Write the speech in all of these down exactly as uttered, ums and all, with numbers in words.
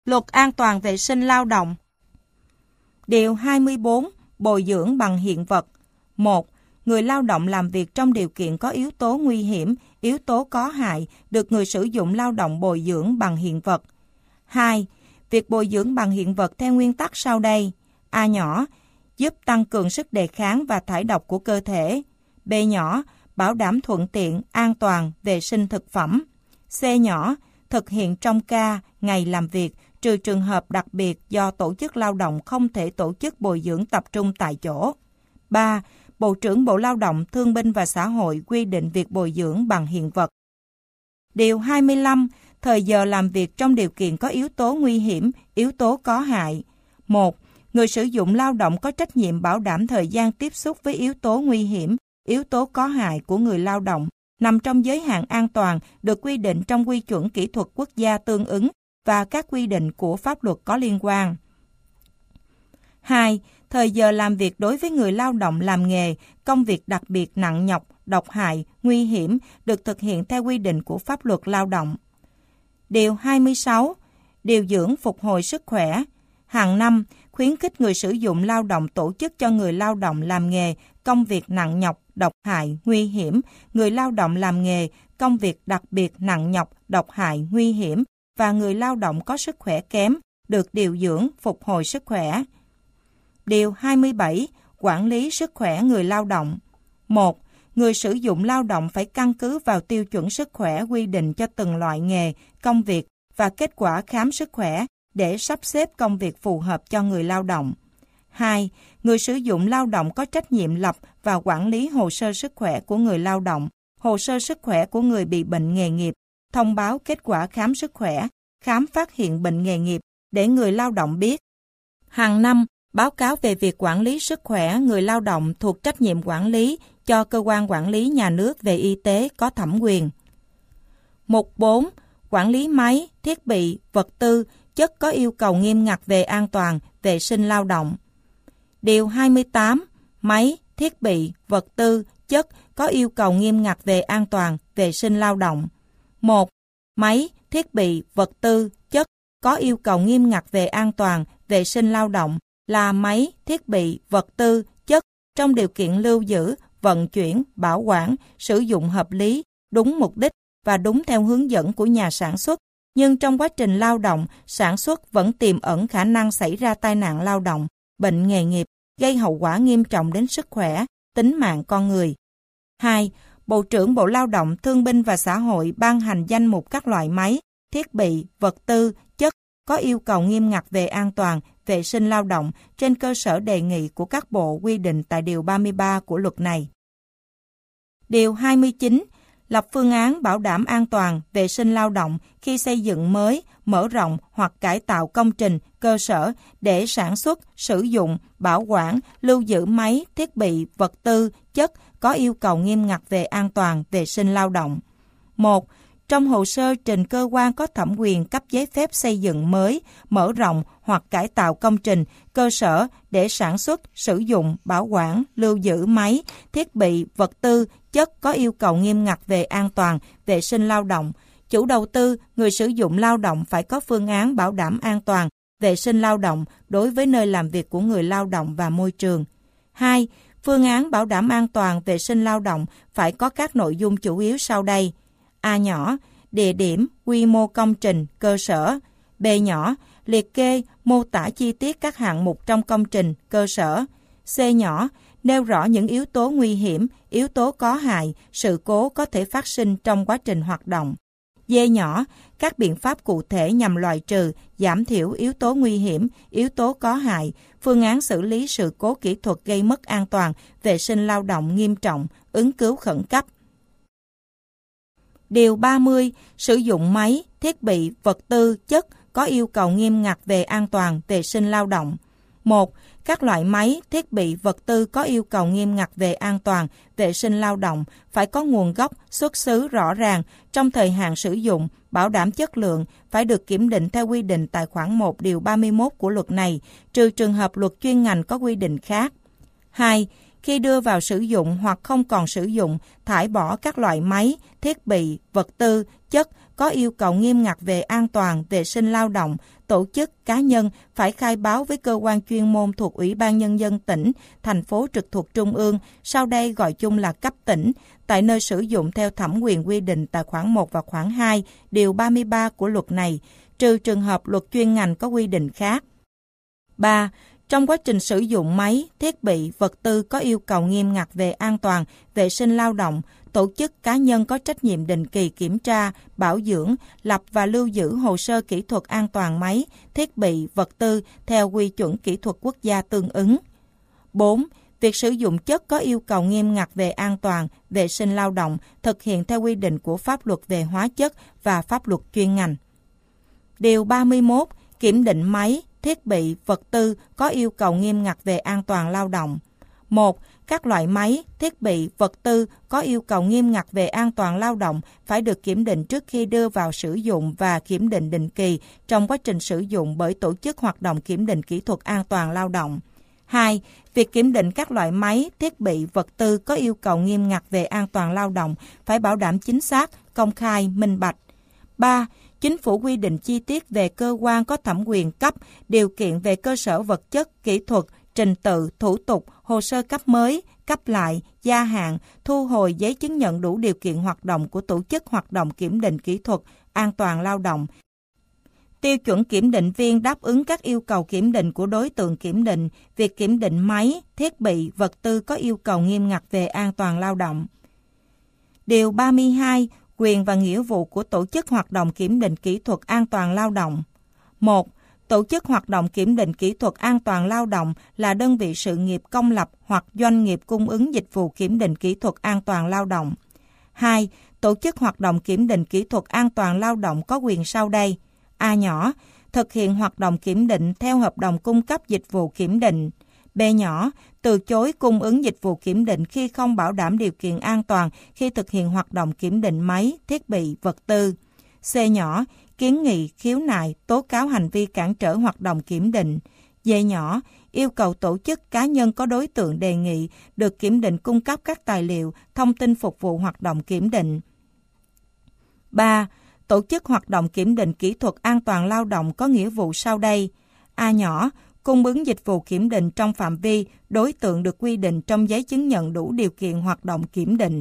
Luật an toàn vệ sinh lao động. Điều hai mươi bốn. Bồi dưỡng bằng hiện vật. một. Người lao động làm việc trong điều kiện có yếu tố nguy hiểm, yếu tố có hại, được người sử dụng lao động bồi dưỡng bằng hiện vật. hai. Việc bồi dưỡng bằng hiện vật theo nguyên tắc sau đây. A nhỏ, giúp tăng cường sức đề kháng và thải độc của cơ thể. B nhỏ, bảo đảm thuận tiện, an toàn, vệ sinh thực phẩm. C nhỏ, thực hiện trong ca, ngày làm việc, trừ trường hợp đặc biệt do tổ chức lao động không thể tổ chức bồi dưỡng tập trung tại chỗ. ba. Bộ trưởng Bộ Lao động, Thương binh và Xã hội quy định việc bồi dưỡng bằng hiện vật. Điều hai mươi lăm. Thời giờ làm việc trong điều kiện có yếu tố nguy hiểm, yếu tố có hại. một. Người sử dụng lao động có trách nhiệm bảo đảm thời gian tiếp xúc với yếu tố nguy hiểm, yếu tố có hại của người lao động nằm trong giới hạn an toàn được quy định trong quy chuẩn kỹ thuật quốc gia tương ứng và các quy định của pháp luật có liên quan. hai. Thời giờ làm việc đối với người lao động làm nghề, công việc đặc biệt nặng nhọc, độc hại, nguy hiểm được thực hiện theo quy định của pháp luật lao động. Điều hai mươi sáu. Điều dưỡng phục hồi sức khỏe. Hàng năm, khuyến khích người sử dụng lao động tổ chức cho người lao động làm nghề, công việc nặng nhọc, độc hại, nguy hiểm, người lao động làm nghề, công việc đặc biệt nặng nhọc, độc hại, nguy hiểm và người lao động có sức khỏe kém được điều dưỡng phục hồi sức khỏe. Điều hai mươi bảy. Quản lý sức khỏe người lao động. một. Người sử dụng lao động phải căn cứ vào tiêu chuẩn sức khỏe quy định cho từng loại nghề, công việc và kết quả khám sức khỏe để sắp xếp công việc phù hợp cho người lao động. hai. Người sử dụng lao động có trách nhiệm lập và quản lý hồ sơ sức khỏe của người lao động, hồ sơ sức khỏe của người bị bệnh nghề nghiệp, thông báo kết quả khám sức khỏe, khám phát hiện bệnh nghề nghiệp để người lao động biết. Hàng năm, báo cáo về việc quản lý sức khỏe người lao động thuộc trách nhiệm quản lý cho cơ quan quản lý nhà nước về y tế có thẩm quyền. Mục bốn. Quản lý máy, thiết bị, vật tư, chất có yêu cầu nghiêm ngặt về an toàn, vệ sinh lao động. Điều hai mươi tám. Máy, thiết bị, vật tư, chất có yêu cầu nghiêm ngặt về an toàn, vệ sinh lao động. một. Máy, thiết bị, vật tư, chất có yêu cầu nghiêm ngặt về an toàn, vệ sinh lao động là máy, thiết bị, vật tư, chất trong điều kiện lưu giữ, vận chuyển, bảo quản, sử dụng hợp lý, đúng mục đích và đúng theo hướng dẫn của nhà sản xuất. Nhưng trong quá trình lao động, sản xuất vẫn tiềm ẩn khả năng xảy ra tai nạn lao động, bệnh nghề nghiệp, gây hậu quả nghiêm trọng đến sức khỏe, tính mạng con người. hai. Bộ trưởng Bộ Lao động, Thương binh và Xã hội ban hành danh mục các loại máy, thiết bị, vật tư, chất có yêu cầu nghiêm ngặt về an toàn, vệ sinh lao động trên cơ sở đề nghị của các bộ quy định tại Điều ba mươi ba của luật này. Điều hai mươi chín. Lập phương án bảo đảm an toàn, vệ sinh lao động khi xây dựng mới, mở rộng hoặc cải tạo công trình, cơ sở để sản xuất, sử dụng, bảo quản, lưu giữ máy, thiết bị, vật tư, chất có yêu cầu nghiêm ngặt về an toàn, vệ sinh lao động. một. Trong hồ sơ trình cơ quan có thẩm quyền cấp giấy phép xây dựng mới, mở rộng hoặc cải tạo công trình, cơ sở để sản xuất, sử dụng, bảo quản, lưu giữ máy, thiết bị, vật tư, chất có yêu cầu nghiêm ngặt về an toàn, vệ sinh lao động. Chủ đầu tư, người sử dụng lao động phải có phương án bảo đảm an toàn, vệ sinh lao động đối với nơi làm việc của người lao động và môi trường. hai. Phương án bảo đảm an toàn, vệ sinh lao động phải có các nội dung chủ yếu sau đây. A nhỏ, địa điểm, quy mô công trình, cơ sở. B nhỏ, liệt kê, mô tả chi tiết các hạng mục trong công trình, cơ sở. C nhỏ, nêu rõ những yếu tố nguy hiểm, yếu tố có hại, sự cố có thể phát sinh trong quá trình hoạt động. D nhỏ, các biện pháp cụ thể nhằm loại trừ, giảm thiểu yếu tố nguy hiểm, yếu tố có hại, phương án xử lý sự cố kỹ thuật gây mất an toàn, vệ sinh lao động nghiêm trọng, ứng cứu khẩn cấp. Điều ba mươi. Sử dụng máy, thiết bị, vật tư, chất có yêu cầu nghiêm ngặt về an toàn, vệ sinh lao động. một. Các loại máy, thiết bị, vật tư có yêu cầu nghiêm ngặt về an toàn, vệ sinh lao động phải có nguồn gốc, xuất xứ rõ ràng, trong thời hạn sử dụng, bảo đảm chất lượng, phải được kiểm định theo quy định tại khoản một điều ba mươi mốt của luật này, trừ trường hợp luật chuyên ngành có quy định khác. hai. Khi đưa vào sử dụng hoặc không còn sử dụng, thải bỏ các loại máy, thiết bị, vật tư, chất có yêu cầu nghiêm ngặt về an toàn, vệ sinh lao động, tổ chức, cá nhân phải khai báo với cơ quan chuyên môn thuộc Ủy ban Nhân dân tỉnh, thành phố trực thuộc Trung ương, sau đây gọi chung là cấp tỉnh, tại nơi sử dụng theo thẩm quyền quy định tại khoản một và khoản hai, điều ba mươi ba của luật này, trừ trường hợp luật chuyên ngành có quy định khác. ba. Trong quá trình sử dụng máy, thiết bị, vật tư có yêu cầu nghiêm ngặt về an toàn, vệ sinh lao động, tổ chức cá nhân có trách nhiệm định kỳ kiểm tra, bảo dưỡng, lập và lưu giữ hồ sơ kỹ thuật an toàn máy, thiết bị, vật tư theo quy chuẩn kỹ thuật quốc gia tương ứng. bốn. Việc sử dụng chất có yêu cầu nghiêm ngặt về an toàn, vệ sinh lao động, thực hiện theo quy định của pháp luật về hóa chất và pháp luật chuyên ngành. Điều ba mươi mốt. Kiểm định máy, thiết bị, vật tư có yêu cầu nghiêm ngặt về an toàn lao động. một. Các loại máy, thiết bị, vật tư có yêu cầu nghiêm ngặt về an toàn lao động phải được kiểm định trước khi đưa vào sử dụng và kiểm định định kỳ trong quá trình sử dụng bởi tổ chức hoạt động kiểm định kỹ thuật an toàn lao động. hai. Việc kiểm định các loại máy, thiết bị, vật tư có yêu cầu nghiêm ngặt về an toàn lao động phải bảo đảm chính xác, công khai, minh bạch. ba. Chính phủ quy định chi tiết về cơ quan có thẩm quyền cấp, điều kiện về cơ sở vật chất, kỹ thuật, trình tự, thủ tục, hồ sơ cấp mới, cấp lại, gia hạn, thu hồi giấy chứng nhận đủ điều kiện hoạt động của tổ chức hoạt động kiểm định kỹ thuật, an toàn lao động. Tiêu chuẩn kiểm định viên đáp ứng các yêu cầu kiểm định của đối tượng kiểm định, việc kiểm định máy, thiết bị, vật tư có yêu cầu nghiêm ngặt về an toàn lao động. Điều ba mươi hai. Quyền và nghĩa vụ của tổ chức hoạt động kiểm định kỹ thuật an toàn lao động. một. Tổ chức hoạt động kiểm định kỹ thuật an toàn lao động là đơn vị sự nghiệp công lập hoặc doanh nghiệp cung ứng dịch vụ kiểm định kỹ thuật an toàn lao động. hai. Tổ chức hoạt động kiểm định kỹ thuật an toàn lao động có quyền sau đây. A nhỏ, thực hiện hoạt động kiểm định theo hợp đồng cung cấp dịch vụ kiểm định. B nhỏ, từ chối cung ứng dịch vụ kiểm định khi không bảo đảm điều kiện an toàn khi thực hiện hoạt động kiểm định máy, thiết bị, vật tư. C nhỏ, kiến nghị, khiếu nại, tố cáo hành vi cản trở hoạt động kiểm định. D nhỏ, yêu cầu tổ chức cá nhân có đối tượng đề nghị được kiểm định cung cấp các tài liệu, thông tin phục vụ hoạt động kiểm định. ba. Tổ chức hoạt động kiểm định kỹ thuật an toàn lao động có nghĩa vụ sau đây. A nhỏ, cung ứng dịch vụ kiểm định trong phạm vi, đối tượng được quy định trong giấy chứng nhận đủ điều kiện hoạt động kiểm định.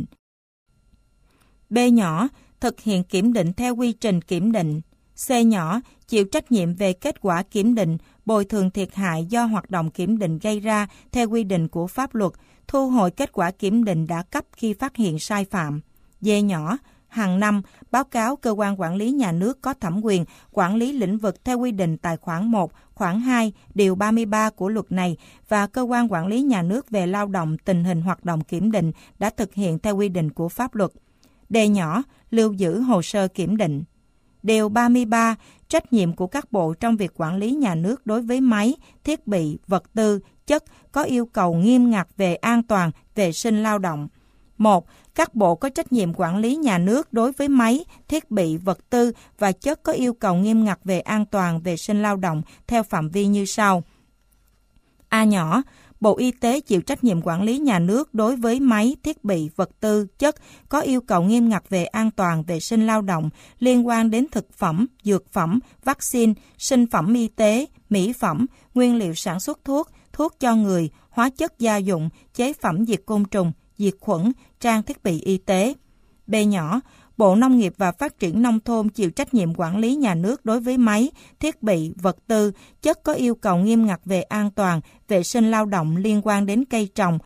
B nhỏ, thực hiện kiểm định theo quy trình kiểm định. C nhỏ, chịu trách nhiệm về kết quả kiểm định, bồi thường thiệt hại do hoạt động kiểm định gây ra theo quy định của pháp luật, thu hồi kết quả kiểm định đã cấp khi phát hiện sai phạm. D nhỏ, hàng năm báo cáo cơ quan quản lý nhà nước có thẩm quyền quản lý lĩnh vực theo quy định tại khoản một, khoản hai, điều ba mươi ba của luật này và cơ quan quản lý nhà nước về lao động tình hình hoạt động kiểm định đã thực hiện theo quy định của pháp luật. D nhỏ, lưu giữ hồ sơ kiểm định. Điều ba mươi ba, trách nhiệm của các bộ trong việc quản lý nhà nước đối với máy, thiết bị, vật tư, chất có yêu cầu nghiêm ngặt về an toàn, vệ sinh lao động. một. Các bộ có trách nhiệm quản lý nhà nước đối với máy, thiết bị, vật tư và chất có yêu cầu nghiêm ngặt về an toàn, vệ sinh lao động theo phạm vi như sau. A nhỏ, Bộ Y tế chịu trách nhiệm quản lý nhà nước đối với máy, thiết bị, vật tư, chất có yêu cầu nghiêm ngặt về an toàn, vệ sinh lao động liên quan đến thực phẩm, dược phẩm, vaccine, sinh phẩm y tế, mỹ phẩm, nguyên liệu sản xuất thuốc, thuốc cho người, hóa chất gia dụng, chế phẩm diệt côn trùng, diệt khuẩn, trang thiết bị y tế. B nhỏ, Bộ Nông nghiệp và Phát triển Nông thôn chịu trách nhiệm quản lý nhà nước đối với máy, thiết bị, vật tư, chất có yêu cầu nghiêm ngặt về an toàn, vệ sinh lao động liên quan đến cây trồng,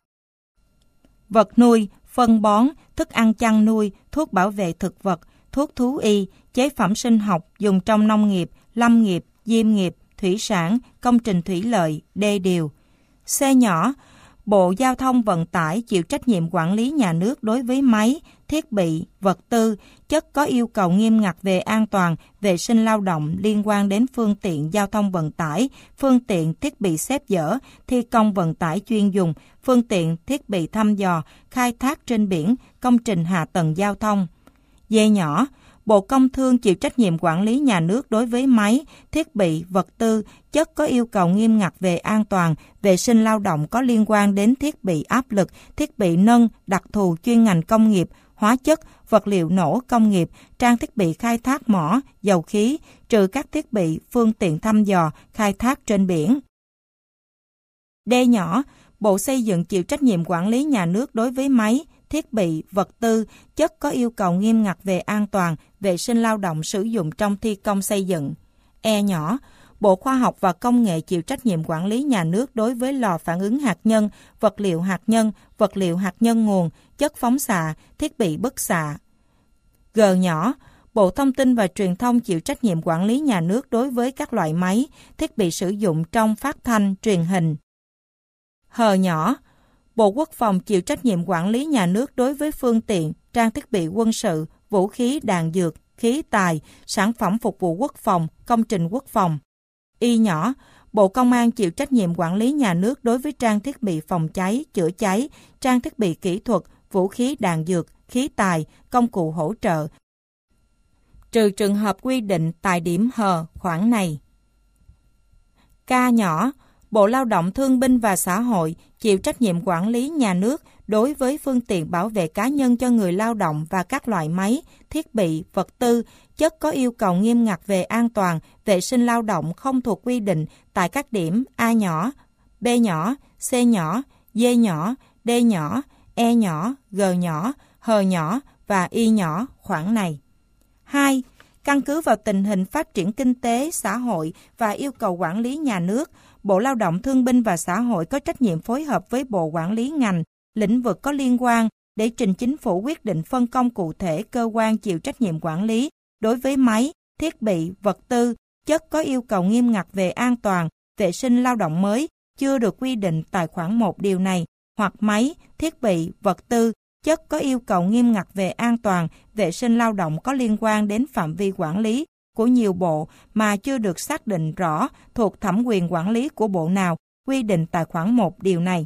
vật nuôi, phân bón, thức ăn chăn nuôi, thuốc bảo vệ thực vật, thuốc thú y, chế phẩm sinh học dùng trong nông nghiệp, lâm nghiệp, diêm nghiệp, thủy sản, công trình thủy lợi, đê điều. C nhỏ, Bộ Giao thông Vận tải chịu trách nhiệm quản lý nhà nước đối với máy, thiết bị, vật tư, chất có yêu cầu nghiêm ngặt về an toàn, vệ sinh lao động liên quan đến phương tiện giao thông vận tải, phương tiện thiết bị xếp dỡ, thi công vận tải chuyên dùng, phương tiện thiết bị thăm dò, khai thác trên biển, công trình hạ tầng giao thông. D nhỏ, Bộ Công Thương chịu trách nhiệm quản lý nhà nước đối với máy, thiết bị, vật tư, chất có yêu cầu nghiêm ngặt về an toàn, vệ sinh lao động có liên quan đến thiết bị áp lực, thiết bị nâng, đặc thù chuyên ngành công nghiệp, hóa chất, vật liệu nổ công nghiệp, trang thiết bị khai thác mỏ, dầu khí, trừ các thiết bị, phương tiện thăm dò, khai thác trên biển. D nhỏ, Bộ Xây dựng chịu trách nhiệm quản lý nhà nước đối với máy, thiết bị, vật tư, chất có yêu cầu nghiêm ngặt về an toàn, vệ sinh lao động sử dụng trong thi công xây dựng. E nhỏ, Bộ Khoa học và Công nghệ chịu trách nhiệm quản lý nhà nước đối với lò phản ứng hạt nhân, vật liệu hạt nhân, vật liệu hạt nhân nguồn, chất phóng xạ, thiết bị bức xạ. G nhỏ, Bộ Thông tin và Truyền thông chịu trách nhiệm quản lý nhà nước đối với các loại máy, thiết bị sử dụng trong phát thanh, truyền hình. H nhỏ, Bộ Quốc phòng chịu trách nhiệm quản lý nhà nước đối với phương tiện, trang thiết bị quân sự, vũ khí, đạn dược, khí tài, sản phẩm phục vụ quốc phòng, công trình quốc phòng. Y nhỏ, Bộ Công an chịu trách nhiệm quản lý nhà nước đối với trang thiết bị phòng cháy, chữa cháy, trang thiết bị kỹ thuật, vũ khí, đạn dược, khí tài, công cụ hỗ trợ, trừ trường hợp quy định tại điểm H khoản này. K nhỏ, Bộ Lao động Thương binh và Xã hội chịu trách nhiệm quản lý nhà nước đối với phương tiện bảo vệ cá nhân cho người lao động và các loại máy, thiết bị, vật tư, chất có yêu cầu nghiêm ngặt về an toàn, vệ sinh lao động không thuộc quy định tại các điểm A nhỏ, B nhỏ, C nhỏ, D nhỏ, D nhỏ, E nhỏ, G nhỏ, H nhỏ và Y nhỏ khoản này. hai. Căn cứ vào tình hình phát triển kinh tế, xã hội và yêu cầu quản lý nhà nước, Bộ Lao động Thương binh và Xã hội có trách nhiệm phối hợp với Bộ Quản lý ngành, lĩnh vực có liên quan để trình Chính phủ quyết định phân công cụ thể cơ quan chịu trách nhiệm quản lý đối với máy, thiết bị, vật tư, chất có yêu cầu nghiêm ngặt về an toàn, vệ sinh lao động mới chưa được quy định tại khoản một điều này, hoặc máy, thiết bị, vật tư, chất có yêu cầu nghiêm ngặt về an toàn, vệ sinh lao động có liên quan đến phạm vi quản lý của nhiều bộ mà chưa được xác định rõ thuộc thẩm quyền quản lý của bộ nào, quy định tại khoản một điều này.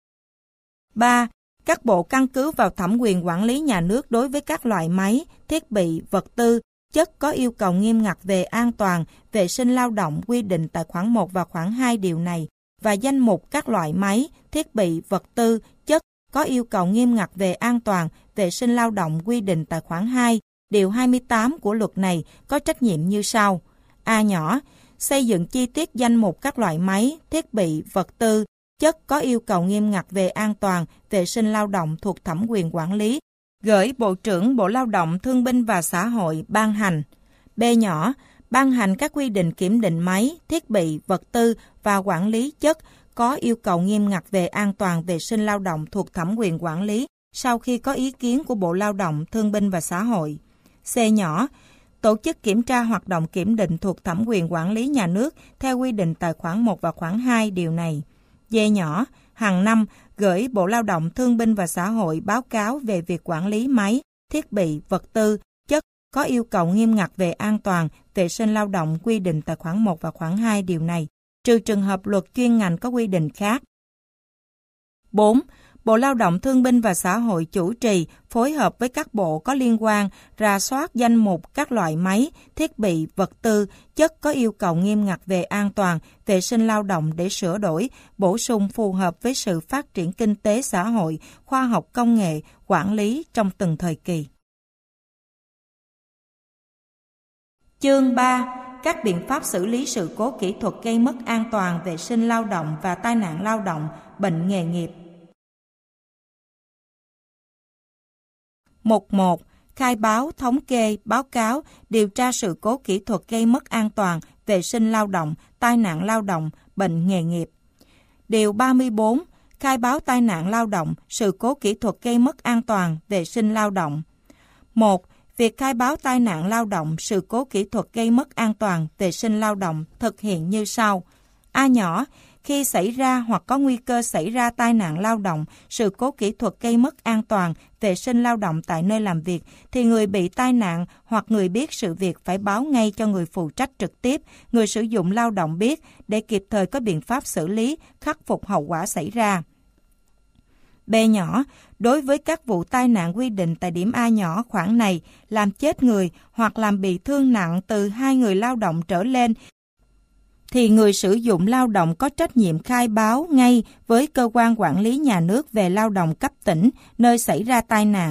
ba. Các bộ căn cứ vào thẩm quyền quản lý nhà nước đối với các loại máy, thiết bị, vật tư, chất có yêu cầu nghiêm ngặt về an toàn, vệ sinh lao động quy định tại khoản một và khoản hai điều này, và danh mục các loại máy, thiết bị, vật tư, chất có yêu cầu nghiêm ngặt về an toàn, vệ sinh lao động quy định tại khoản hai, điều hai mươi tám của luật này có trách nhiệm như sau. A nhỏ, xây dựng chi tiết danh mục các loại máy, thiết bị, vật tư, chất có yêu cầu nghiêm ngặt về an toàn, vệ sinh lao động thuộc thẩm quyền quản lý, gửi Bộ trưởng Bộ Lao động Thương binh và Xã hội ban hành. B nhỏ, ban hành các quy định kiểm định máy, thiết bị, vật tư và quản lý chất có yêu cầu nghiêm ngặt về an toàn vệ sinh lao động thuộc thẩm quyền quản lý sau khi có ý kiến của Bộ Lao động Thương binh và Xã hội. C nhỏ, tổ chức kiểm tra hoạt động kiểm định thuộc thẩm quyền quản lý nhà nước theo quy định tại khoản một và khoản hai điều này. D nhỏ, hàng năm gửi Bộ Lao động Thương binh và Xã hội báo cáo về việc quản lý máy, thiết bị, vật tư, chất có yêu cầu nghiêm ngặt về an toàn, vệ sinh lao động quy định tại khoản một và khoản hai điều này, trừ trường hợp luật chuyên ngành có quy định khác. bốn. Bộ Lao động Thương binh và Xã hội chủ trì, phối hợp với các bộ có liên quan, rà soát danh mục các loại máy, thiết bị, vật tư, chất có yêu cầu nghiêm ngặt về an toàn, vệ sinh lao động để sửa đổi, bổ sung phù hợp với sự phát triển kinh tế xã hội, khoa học công nghệ, quản lý trong từng thời kỳ. Chương ba. Các biện pháp xử lý sự cố kỹ thuật gây mất an toàn vệ sinh lao động và tai nạn lao động, bệnh nghề nghiệp. Mục một. Khai báo, thống kê, báo cáo, điều tra sự cố kỹ thuật gây mất an toàn, vệ sinh lao động, tai nạn lao động, bệnh nghề nghiệp. Điều ba mươi bốn. Khai báo tai nạn lao động, sự cố kỹ thuật gây mất an toàn, vệ sinh lao động. một. Việc khai báo tai nạn lao động, sự cố kỹ thuật gây mất an toàn, vệ sinh lao động thực hiện như sau. A nhỏ, khi xảy ra hoặc có nguy cơ xảy ra tai nạn lao động, sự cố kỹ thuật gây mất an toàn, vệ sinh lao động tại nơi làm việc, thì người bị tai nạn hoặc người biết sự việc phải báo ngay cho người phụ trách trực tiếp, người sử dụng lao động biết để kịp thời có biện pháp xử lý, khắc phục hậu quả xảy ra. B nhỏ, đối với các vụ tai nạn quy định tại điểm A nhỏ khoản này, làm chết người hoặc làm bị thương nặng từ hai người lao động trở lên, thì người sử dụng lao động có trách nhiệm khai báo ngay với cơ quan quản lý nhà nước về lao động cấp tỉnh nơi xảy ra tai nạn.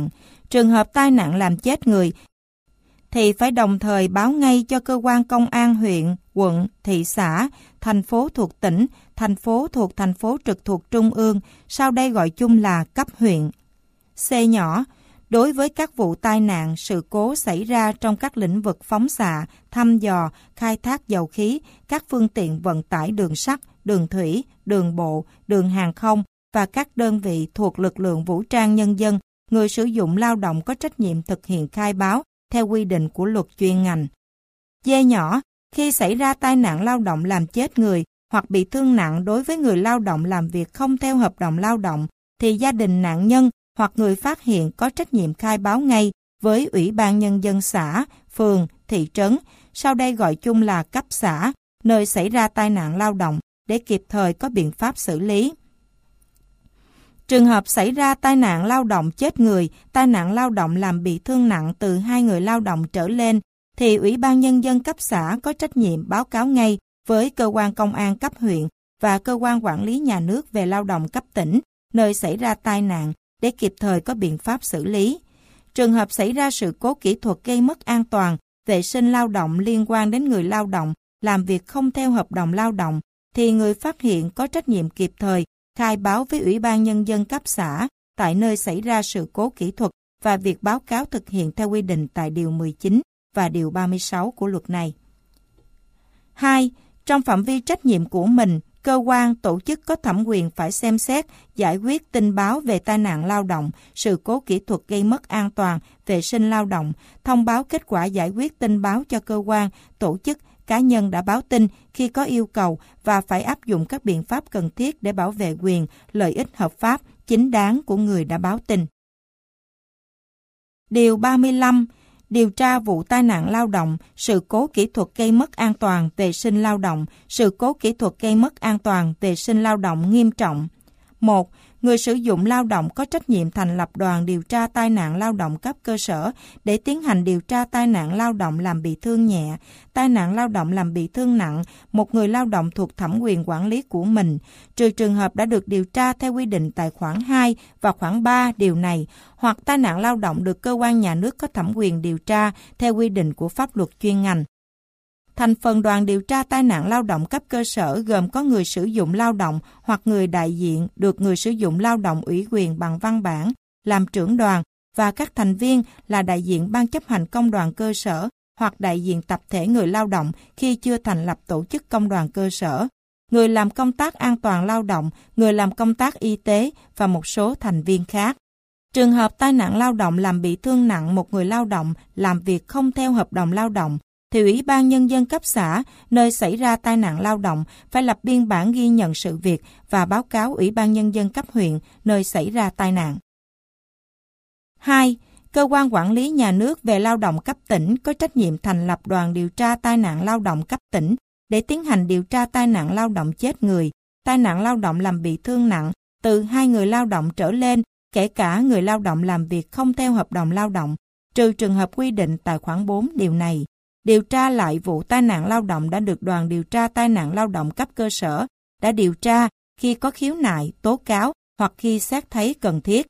Trường hợp tai nạn làm chết người thì phải đồng thời báo ngay cho cơ quan công an huyện, quận, thị xã, thành phố thuộc tỉnh, thành phố thuộc thành phố trực thuộc trung ương, sau đây gọi chung là cấp huyện. C nhỏ, đối với các vụ tai nạn, sự cố xảy ra trong các lĩnh vực phóng xạ, thăm dò, khai thác dầu khí, các phương tiện vận tải đường sắt, đường thủy, đường bộ, đường hàng không và các đơn vị thuộc lực lượng vũ trang nhân dân, người sử dụng lao động có trách nhiệm thực hiện khai báo theo quy định của luật chuyên ngành. D nhỏ, khi xảy ra tai nạn lao động làm chết người hoặc bị thương nặng đối với người lao động làm việc không theo hợp đồng lao động, thì gia đình nạn nhân hoặc người phát hiện có trách nhiệm khai báo ngay với Ủy ban Nhân dân xã, phường, thị trấn, sau đây gọi chung là cấp xã, nơi xảy ra tai nạn lao động để kịp thời có biện pháp xử lý. Trường hợp xảy ra tai nạn lao động chết người, tai nạn lao động làm bị thương nặng từ hai người lao động trở lên, thì Ủy ban Nhân dân cấp xã có trách nhiệm báo cáo ngay với cơ quan công an cấp huyện và cơ quan quản lý nhà nước về lao động cấp tỉnh, nơi xảy ra tai nạn, để kịp thời có biện pháp xử lý. Trường hợp xảy ra sự cố kỹ thuật gây mất an toàn, vệ sinh lao động liên quan đến người lao động làm việc không theo hợp đồng lao động, thì người phát hiện có trách nhiệm kịp thời khai báo với Ủy ban Nhân dân cấp xã tại nơi xảy ra sự cố kỹ thuật và việc báo cáo thực hiện theo quy định tại Điều mười chín và Điều ba mươi sáu của luật này. hai. Trong phạm vi trách nhiệm của mình, cơ quan, tổ chức có thẩm quyền phải xem xét, giải quyết tin báo về tai nạn lao động, sự cố kỹ thuật gây mất an toàn, vệ sinh lao động, thông báo kết quả giải quyết tin báo cho cơ quan, tổ chức, cá nhân đã báo tin khi có yêu cầu và phải áp dụng các biện pháp cần thiết để bảo vệ quyền, lợi ích hợp pháp, chính đáng của người đã báo tin. Điều ba mươi lăm. Điều tra vụ tai nạn lao động, sự cố kỹ thuật gây mất an toàn vệ sinh lao động, sự cố kỹ thuật gây mất an toàn vệ sinh lao động nghiêm trọng. một. Người sử dụng lao động có trách nhiệm thành lập đoàn điều tra tai nạn lao động cấp cơ sở để tiến hành điều tra tai nạn lao động làm bị thương nhẹ, tai nạn lao động làm bị thương nặng, một người lao động thuộc thẩm quyền quản lý của mình, trừ trường hợp đã được điều tra theo quy định tại khoản hai và khoản ba điều này, hoặc tai nạn lao động được cơ quan nhà nước có thẩm quyền điều tra theo quy định của pháp luật chuyên ngành. Thành phần đoàn điều tra tai nạn lao động cấp cơ sở gồm có người sử dụng lao động hoặc người đại diện được người sử dụng lao động ủy quyền bằng văn bản làm trưởng đoàn và các thành viên là đại diện ban chấp hành công đoàn cơ sở hoặc đại diện tập thể người lao động khi chưa thành lập tổ chức công đoàn cơ sở, người làm công tác an toàn lao động, người làm công tác y tế và một số thành viên khác. Trường hợp tai nạn lao động làm bị thương nặng một người lao động làm việc không theo hợp đồng lao động, thì Ủy ban Nhân dân cấp xã, nơi xảy ra tai nạn lao động, phải lập biên bản ghi nhận sự việc và báo cáo Ủy ban Nhân dân cấp huyện, nơi xảy ra tai nạn. hai. Cơ quan quản lý nhà nước về lao động cấp tỉnh có trách nhiệm thành lập đoàn điều tra tai nạn lao động cấp tỉnh để tiến hành điều tra tai nạn lao động chết người, tai nạn lao động làm bị thương nặng từ hai người lao động trở lên, kể cả người lao động làm việc không theo hợp đồng lao động, trừ trường hợp quy định tại khoản bốn điều này. Điều tra lại vụ tai nạn lao động đã được đoàn điều tra tai nạn lao động cấp cơ sở đã điều tra khi có khiếu nại, tố cáo hoặc khi xét thấy cần thiết.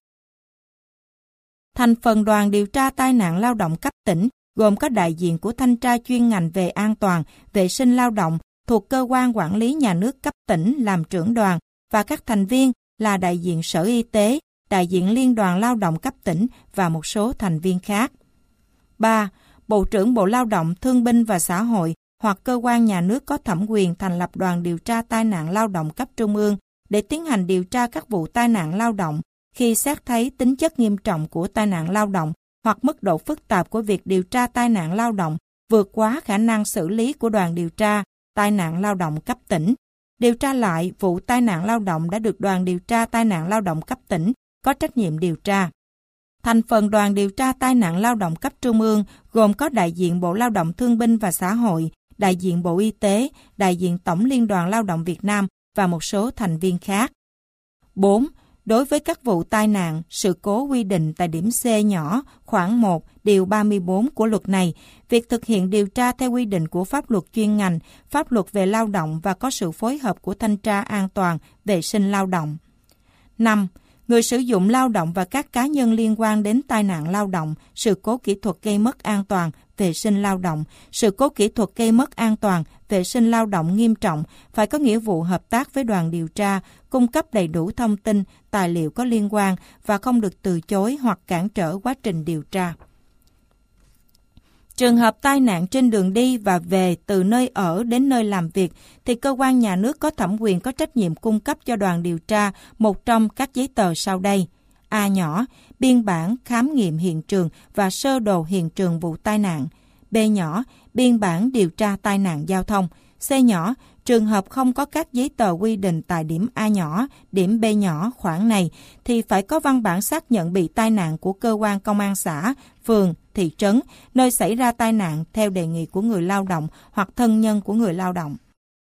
Thành phần đoàn điều tra tai nạn lao động cấp tỉnh gồm có đại diện của thanh tra chuyên ngành về an toàn, vệ sinh lao động thuộc cơ quan quản lý nhà nước cấp tỉnh làm trưởng đoàn và các thành viên là đại diện Sở Y tế, đại diện Liên đoàn Lao động cấp tỉnh và một số thành viên khác. ba. Bộ trưởng Bộ Lao động, Thương binh và Xã hội hoặc cơ quan nhà nước có thẩm quyền thành lập đoàn điều tra tai nạn lao động cấp trung ương để tiến hành điều tra các vụ tai nạn lao động khi xét thấy tính chất nghiêm trọng của tai nạn lao động hoặc mức độ phức tạp của việc điều tra tai nạn lao động vượt quá khả năng xử lý của đoàn điều tra tai nạn lao động cấp tỉnh. Điều tra lại vụ tai nạn lao động đã được đoàn điều tra tai nạn lao động cấp tỉnh có trách nhiệm điều tra. Thành phần đoàn điều tra tai nạn lao động cấp trung ương gồm có đại diện Bộ Lao động Thương binh và Xã hội, đại diện Bộ Y tế, đại diện Tổng Liên đoàn Lao động Việt Nam và một số thành viên khác. bốn. Đối với các vụ tai nạn, sự cố quy định tại điểm C nhỏ, khoản một, điều ba mươi bốn của luật này, việc thực hiện điều tra theo quy định của pháp luật chuyên ngành, pháp luật về lao động và có sự phối hợp của thanh tra an toàn, vệ sinh lao động. năm. người sử dụng lao động và các cá nhân liên quan đến tai nạn lao động, sự cố kỹ thuật gây mất an toàn, vệ sinh lao động, sự cố kỹ thuật gây mất an toàn, vệ sinh lao động nghiêm trọng phải có nghĩa vụ hợp tác với đoàn điều tra, cung cấp đầy đủ thông tin, tài liệu có liên quan và không được từ chối hoặc cản trở quá trình điều tra. Trường hợp tai nạn trên đường đi và về từ nơi ở đến nơi làm việc thì cơ quan nhà nước có thẩm quyền có trách nhiệm cung cấp cho đoàn điều tra một trong các giấy tờ sau đây. A nhỏ, biên bản khám nghiệm hiện trường và sơ đồ hiện trường vụ tai nạn. B nhỏ, biên bản điều tra tai nạn giao thông. C nhỏ, trường hợp không có các giấy tờ quy định tại điểm A nhỏ, điểm B nhỏ khoản này thì phải có văn bản xác nhận bị tai nạn của cơ quan công an xã, phường, thị trấn, nơi xảy ra tai nạn theo đề nghị của người lao động hoặc thân nhân của người lao động.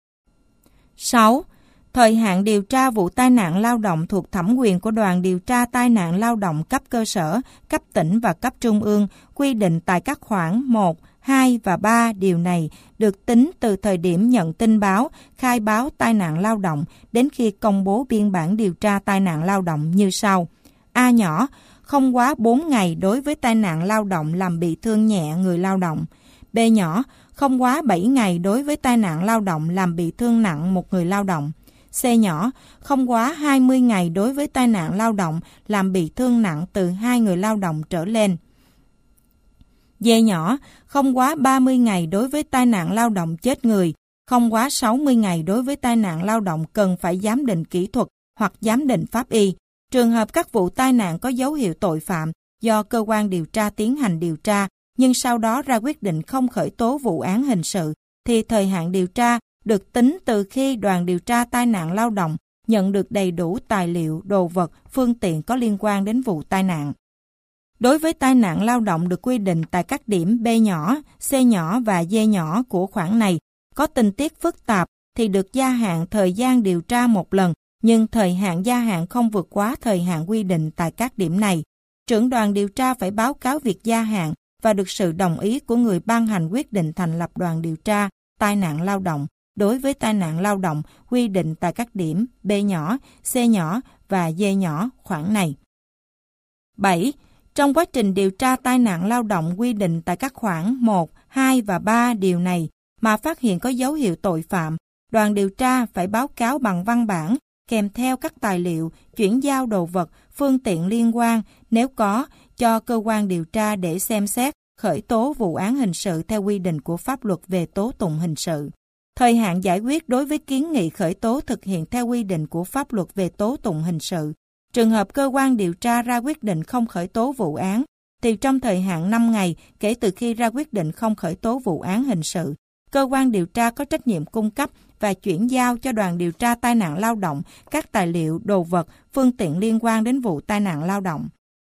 sáu. Thời hạn điều tra vụ tai nạn lao động thuộc thẩm quyền của đoàn điều tra tai nạn lao động cấp cơ sở, cấp tỉnh và cấp trung ương, quy định tại các khoản một, hai và ba điều này được tính từ thời điểm nhận tin báo, khai báo tai nạn lao động đến khi công bố biên bản điều tra tai nạn lao động như sau. A nhỏ, không quá bốn ngày đối với tai nạn lao động làm bị thương nhẹ người lao động. B nhỏ, không quá bảy ngày đối với tai nạn lao động làm bị thương nặng một người lao động. C nhỏ, không quá hai mươi ngày đối với tai nạn lao động làm bị thương nặng từ hai người lao động trở lên. D nhỏ, không quá ba mươi ngày đối với tai nạn lao động chết người, không quá sáu mươi ngày đối với tai nạn lao động cần phải giám định kỹ thuật hoặc giám định pháp y. Trường hợp các vụ tai nạn có dấu hiệu tội phạm do cơ quan điều tra tiến hành điều tra, nhưng sau đó ra quyết định không khởi tố vụ án hình sự, thì thời hạn điều tra được tính từ khi đoàn điều tra tai nạn lao động nhận được đầy đủ tài liệu, đồ vật, phương tiện có liên quan đến vụ tai nạn. Đối với tai nạn lao động được quy định tại các điểm B nhỏ, C nhỏ và D nhỏ của khoản này, có tình tiết phức tạp thì được gia hạn thời gian điều tra một lần, nhưng thời hạn gia hạn không vượt quá thời hạn quy định tại các điểm này. Trưởng đoàn điều tra phải báo cáo việc gia hạn và được sự đồng ý của người ban hành quyết định thành lập đoàn điều tra tai nạn lao động đối với tai nạn lao động quy định tại các điểm B nhỏ, C nhỏ và D nhỏ khoản này. bảy. Trong quá trình điều tra tai nạn lao động quy định tại các khoản một, hai và ba điều này mà phát hiện có dấu hiệu tội phạm, đoàn điều tra phải báo cáo bằng văn bản kèm theo các tài liệu, chuyển giao đồ vật, phương tiện liên quan nếu có cho cơ quan điều tra để xem xét, khởi tố vụ án hình sự theo quy định của pháp luật về tố tụng hình sự. Thời hạn giải quyết đối với kiến nghị khởi tố thực hiện theo quy định của pháp luật về tố tụng hình sự. Trường hợp cơ quan điều tra ra quyết định không khởi tố vụ án, thì trong thời hạn năm ngày kể từ khi ra quyết định không khởi tố vụ án hình sự, cơ quan điều tra có trách nhiệm cung cấp và chuyển giao cho đoàn điều tra tai nạn lao động các tài liệu, đồ vật, phương tiện liên quan đến vụ tai nạn lao động.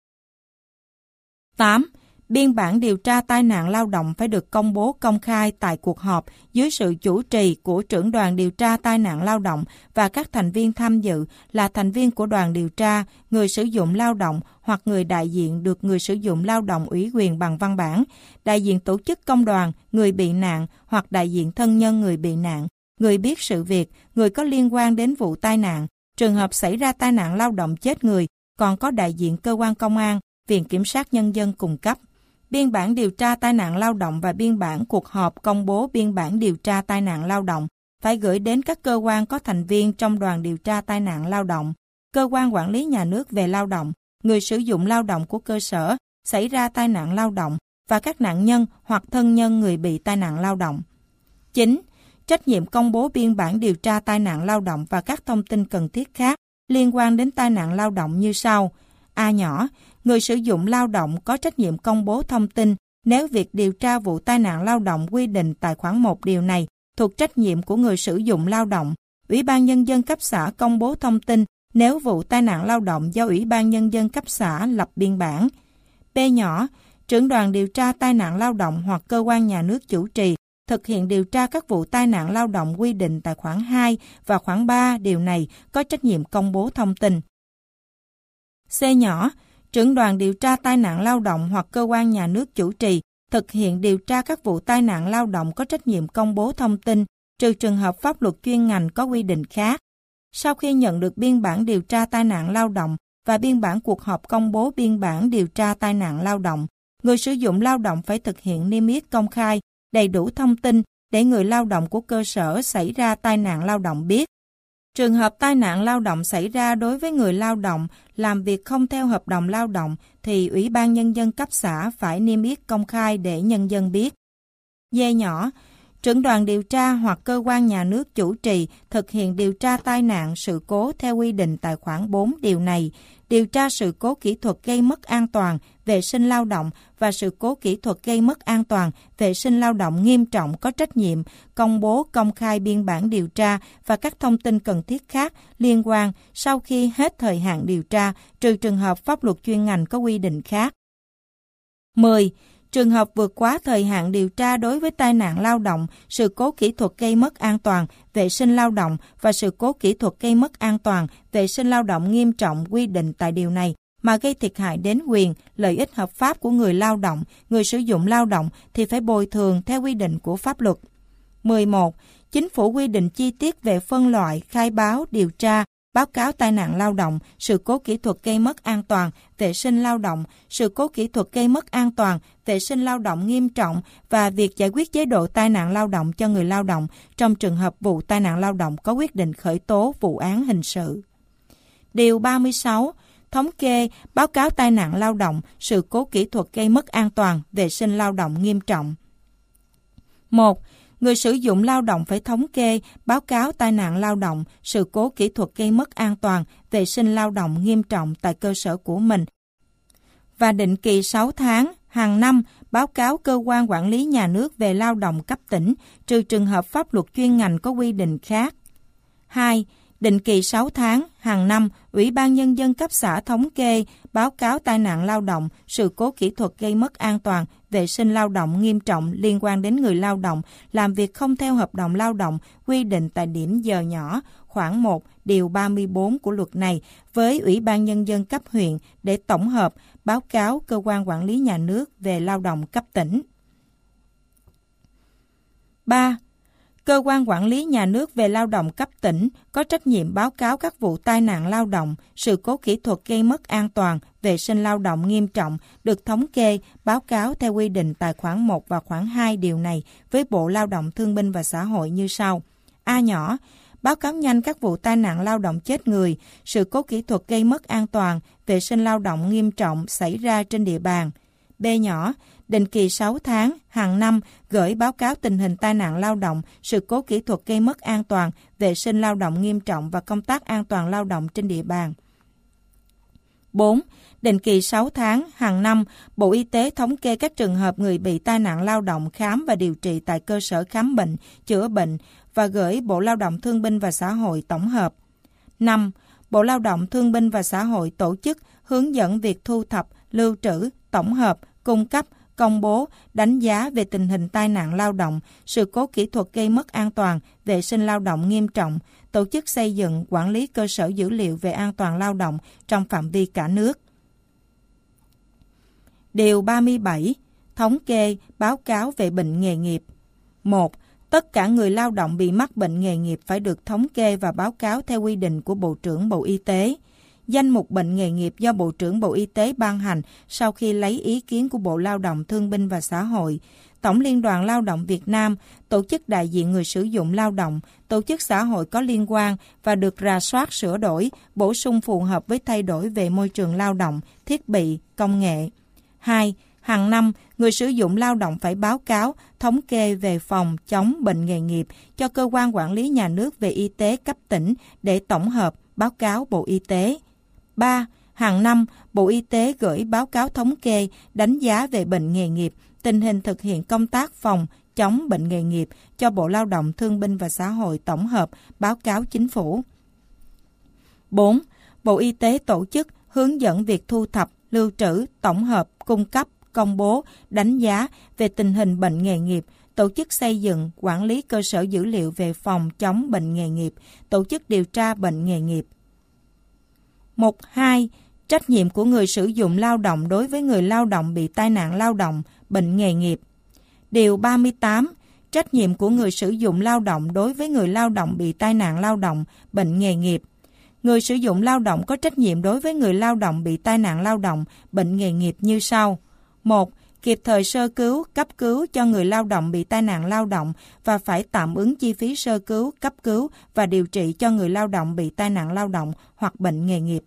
tám. Biên bản điều tra tai nạn lao động phải được công bố công khai tại cuộc họp dưới sự chủ trì của trưởng đoàn điều tra tai nạn lao động và các thành viên tham dự là thành viên của đoàn điều tra, người sử dụng lao động hoặc người đại diện được người sử dụng lao động ủy quyền bằng văn bản, đại diện tổ chức công đoàn, người bị nạn hoặc đại diện thân nhân người bị nạn, người biết sự việc, người có liên quan đến vụ tai nạn. Trường hợp xảy ra tai nạn lao động chết người, còn có đại diện cơ quan công an, Viện Kiểm sát Nhân dân cung cấp. Biên bản điều tra tai nạn lao động và biên bản cuộc họp công bố biên bản điều tra tai nạn lao động phải gửi đến các cơ quan có thành viên trong đoàn điều tra tai nạn lao động, cơ quan quản lý nhà nước về lao động, người sử dụng lao động của cơ sở xảy ra tai nạn lao động và các nạn nhân hoặc thân nhân người bị tai nạn lao động. chín. Trách nhiệm công bố biên bản điều tra tai nạn lao động và các thông tin cần thiết khác liên quan đến tai nạn lao động như sau. A nhỏ, người sử dụng lao động có trách nhiệm công bố thông tin nếu việc điều tra vụ tai nạn lao động quy định tại khoản một điều này thuộc trách nhiệm của người sử dụng lao động. Ủy ban Nhân dân cấp xã công bố thông tin nếu vụ tai nạn lao động do Ủy ban Nhân dân cấp xã lập biên bản. B nhỏ, trưởng đoàn điều tra tai nạn lao động hoặc cơ quan nhà nước chủ trì thực hiện điều tra các vụ tai nạn lao động quy định tại khoản hai và khoản ba điều này có trách nhiệm công bố thông tin. C nhỏ, trưởng đoàn điều tra tai nạn lao động hoặc cơ quan nhà nước chủ trì thực hiện điều tra các vụ tai nạn lao động có trách nhiệm công bố thông tin, trừ trường hợp pháp luật chuyên ngành có quy định khác. Sau khi nhận được biên bản điều tra tai nạn lao động và biên bản cuộc họp công bố biên bản điều tra tai nạn lao động. Người sử dụng lao động phải thực hiện niêm yết công khai, đầy đủ thông tin để người lao động của cơ sở xảy ra tai nạn lao động biết. Trường hợp tai nạn lao động xảy ra đối với người lao động làm việc không theo hợp đồng lao động thì Ủy ban Nhân dân cấp xã phải niêm yết công khai để nhân dân biết. D nhỏ, trưởng đoàn điều tra hoặc cơ quan nhà nước chủ trì thực hiện điều tra tai nạn sự cố theo quy định tại khoản bốn điều này, điều tra sự cố kỹ thuật gây mất an toàn, vệ sinh lao động và sự cố kỹ thuật gây mất an toàn, vệ sinh lao động nghiêm trọng có trách nhiệm, công bố công khai biên bản điều tra và các thông tin cần thiết khác liên quan sau khi hết thời hạn điều tra, trừ trường hợp pháp luật chuyên ngành có quy định khác. mười. Trường hợp vượt quá thời hạn điều tra đối với tai nạn lao động, sự cố kỹ thuật gây mất an toàn, vệ sinh lao động và sự cố kỹ thuật gây mất an toàn, vệ sinh lao động nghiêm trọng quy định tại điều này mà gây thiệt hại đến quyền, lợi ích hợp pháp của người lao động, người sử dụng lao động thì phải bồi thường theo quy định của pháp luật. mười một. Chính phủ quy định chi tiết về phân loại, khai báo, điều tra, báo cáo tai nạn lao động, sự cố kỹ thuật gây mất an toàn, vệ sinh lao động, sự cố kỹ thuật gây mất an toàn, vệ sinh lao động nghiêm trọng và việc giải quyết chế độ tai nạn lao động cho người lao động trong trường hợp vụ tai nạn lao động có quyết định khởi tố vụ án hình sự. Điều ba mươi sáu. Thống kê, báo cáo tai nạn lao động, sự cố kỹ thuật gây mất an toàn, vệ sinh lao động nghiêm trọng. một. Người sử dụng lao động phải thống kê, báo cáo tai nạn lao động, sự cố kỹ thuật gây mất an toàn, vệ sinh lao động nghiêm trọng tại cơ sở của mình và định kỳ sáu tháng, hàng năm báo cáo cơ quan quản lý nhà nước về lao động cấp tỉnh, trừ trường hợp pháp luật chuyên ngành có quy định khác. hai. Định kỳ sáu tháng, hàng năm, Ủy ban Nhân dân cấp xã thống kê, báo cáo tai nạn lao động, sự cố kỹ thuật gây mất an toàn, vệ sinh lao động nghiêm trọng liên quan đến người lao động làm việc không theo hợp đồng lao động quy định tại điểm giờ nhỏ, khoản một, điều ba mươi bốn của luật này với Ủy ban Nhân dân cấp huyện để tổng hợp, báo cáo cơ quan quản lý nhà nước về lao động cấp tỉnh. ba. Cơ quan quản lý nhà nước về lao động cấp tỉnh có trách nhiệm báo cáo các vụ tai nạn lao động, sự cố kỹ thuật gây mất an toàn, vệ sinh lao động nghiêm trọng được thống kê, báo cáo theo quy định tại khoản một và khoản hai điều này với Bộ Lao động Thương binh và Xã hội như sau. A nhỏ, báo cáo nhanh các vụ tai nạn lao động chết người, sự cố kỹ thuật gây mất an toàn, vệ sinh lao động nghiêm trọng xảy ra trên địa bàn. B nhỏ, định kỳ sáu tháng, hàng năm gửi báo cáo tình hình tai nạn lao động, sự cố kỹ thuật gây mất an toàn, vệ sinh lao động nghiêm trọng và công tác an toàn lao động trên địa bàn. bốn. Định kỳ sáu tháng, hàng năm, Bộ Y tế thống kê các trường hợp người bị tai nạn lao động khám và điều trị tại cơ sở khám bệnh, chữa bệnh và gửi Bộ Lao động Thương binh và Xã hội tổng hợp. năm. Bộ Lao động Thương binh và Xã hội tổ chức hướng dẫn việc thu thập, lưu trữ, tổng hợp, cung cấp, công bố, đánh giá về tình hình tai nạn lao động, sự cố kỹ thuật gây mất an toàn, vệ sinh lao động nghiêm trọng, tổ chức xây dựng, quản lý cơ sở dữ liệu về an toàn lao động trong phạm vi cả nước. Điều ba mươi bảy. Thống kê, báo cáo về bệnh nghề nghiệp. một. Tất cả người lao động bị mắc bệnh nghề nghiệp phải được thống kê và báo cáo theo quy định của Bộ trưởng Bộ Y tế. Danh mục bệnh nghề nghiệp do Bộ trưởng Bộ Y tế ban hành sau khi lấy ý kiến của Bộ Lao động Thương binh và Xã hội, Tổng Liên đoàn Lao động Việt Nam, tổ chức đại diện người sử dụng lao động, tổ chức xã hội có liên quan và được rà soát sửa đổi, bổ sung phù hợp với thay đổi về môi trường lao động, thiết bị, công nghệ. hai. Hàng năm, người sử dụng lao động phải báo cáo, thống kê về phòng chống bệnh nghề nghiệp cho cơ quan quản lý nhà nước về y tế cấp tỉnh để tổng hợp, báo cáo Bộ Y tế. ba. Hàng năm, Bộ Y tế gửi báo cáo thống kê, đánh giá về bệnh nghề nghiệp, tình hình thực hiện công tác phòng, chống bệnh nghề nghiệp cho Bộ Lao động Thương binh và Xã hội tổng hợp, báo cáo Chính phủ. bốn. Bộ Y tế tổ chức, hướng dẫn việc thu thập, lưu trữ, tổng hợp, cung cấp, công bố, đánh giá về tình hình bệnh nghề nghiệp, tổ chức xây dựng, quản lý cơ sở dữ liệu về phòng chống bệnh nghề nghiệp, tổ chức điều tra bệnh nghề nghiệp. một. hai. Trách nhiệm của người sử dụng lao động đối với người lao động bị tai nạn lao động, bệnh nghề nghiệp. Điều ba mươi tám. Trách nhiệm của người sử dụng lao động đối với người lao động bị tai nạn lao động, bệnh nghề nghiệp. Người sử dụng lao động có trách nhiệm đối với người lao động bị tai nạn lao động, bệnh nghề nghiệp như sau. một. Kịp thời sơ cứu, cấp cứu cho người lao động bị tai nạn lao động và phải tạm ứng chi phí sơ cứu, cấp cứu và điều trị cho người lao động bị tai nạn lao động hoặc bệnh nghề nghiệp.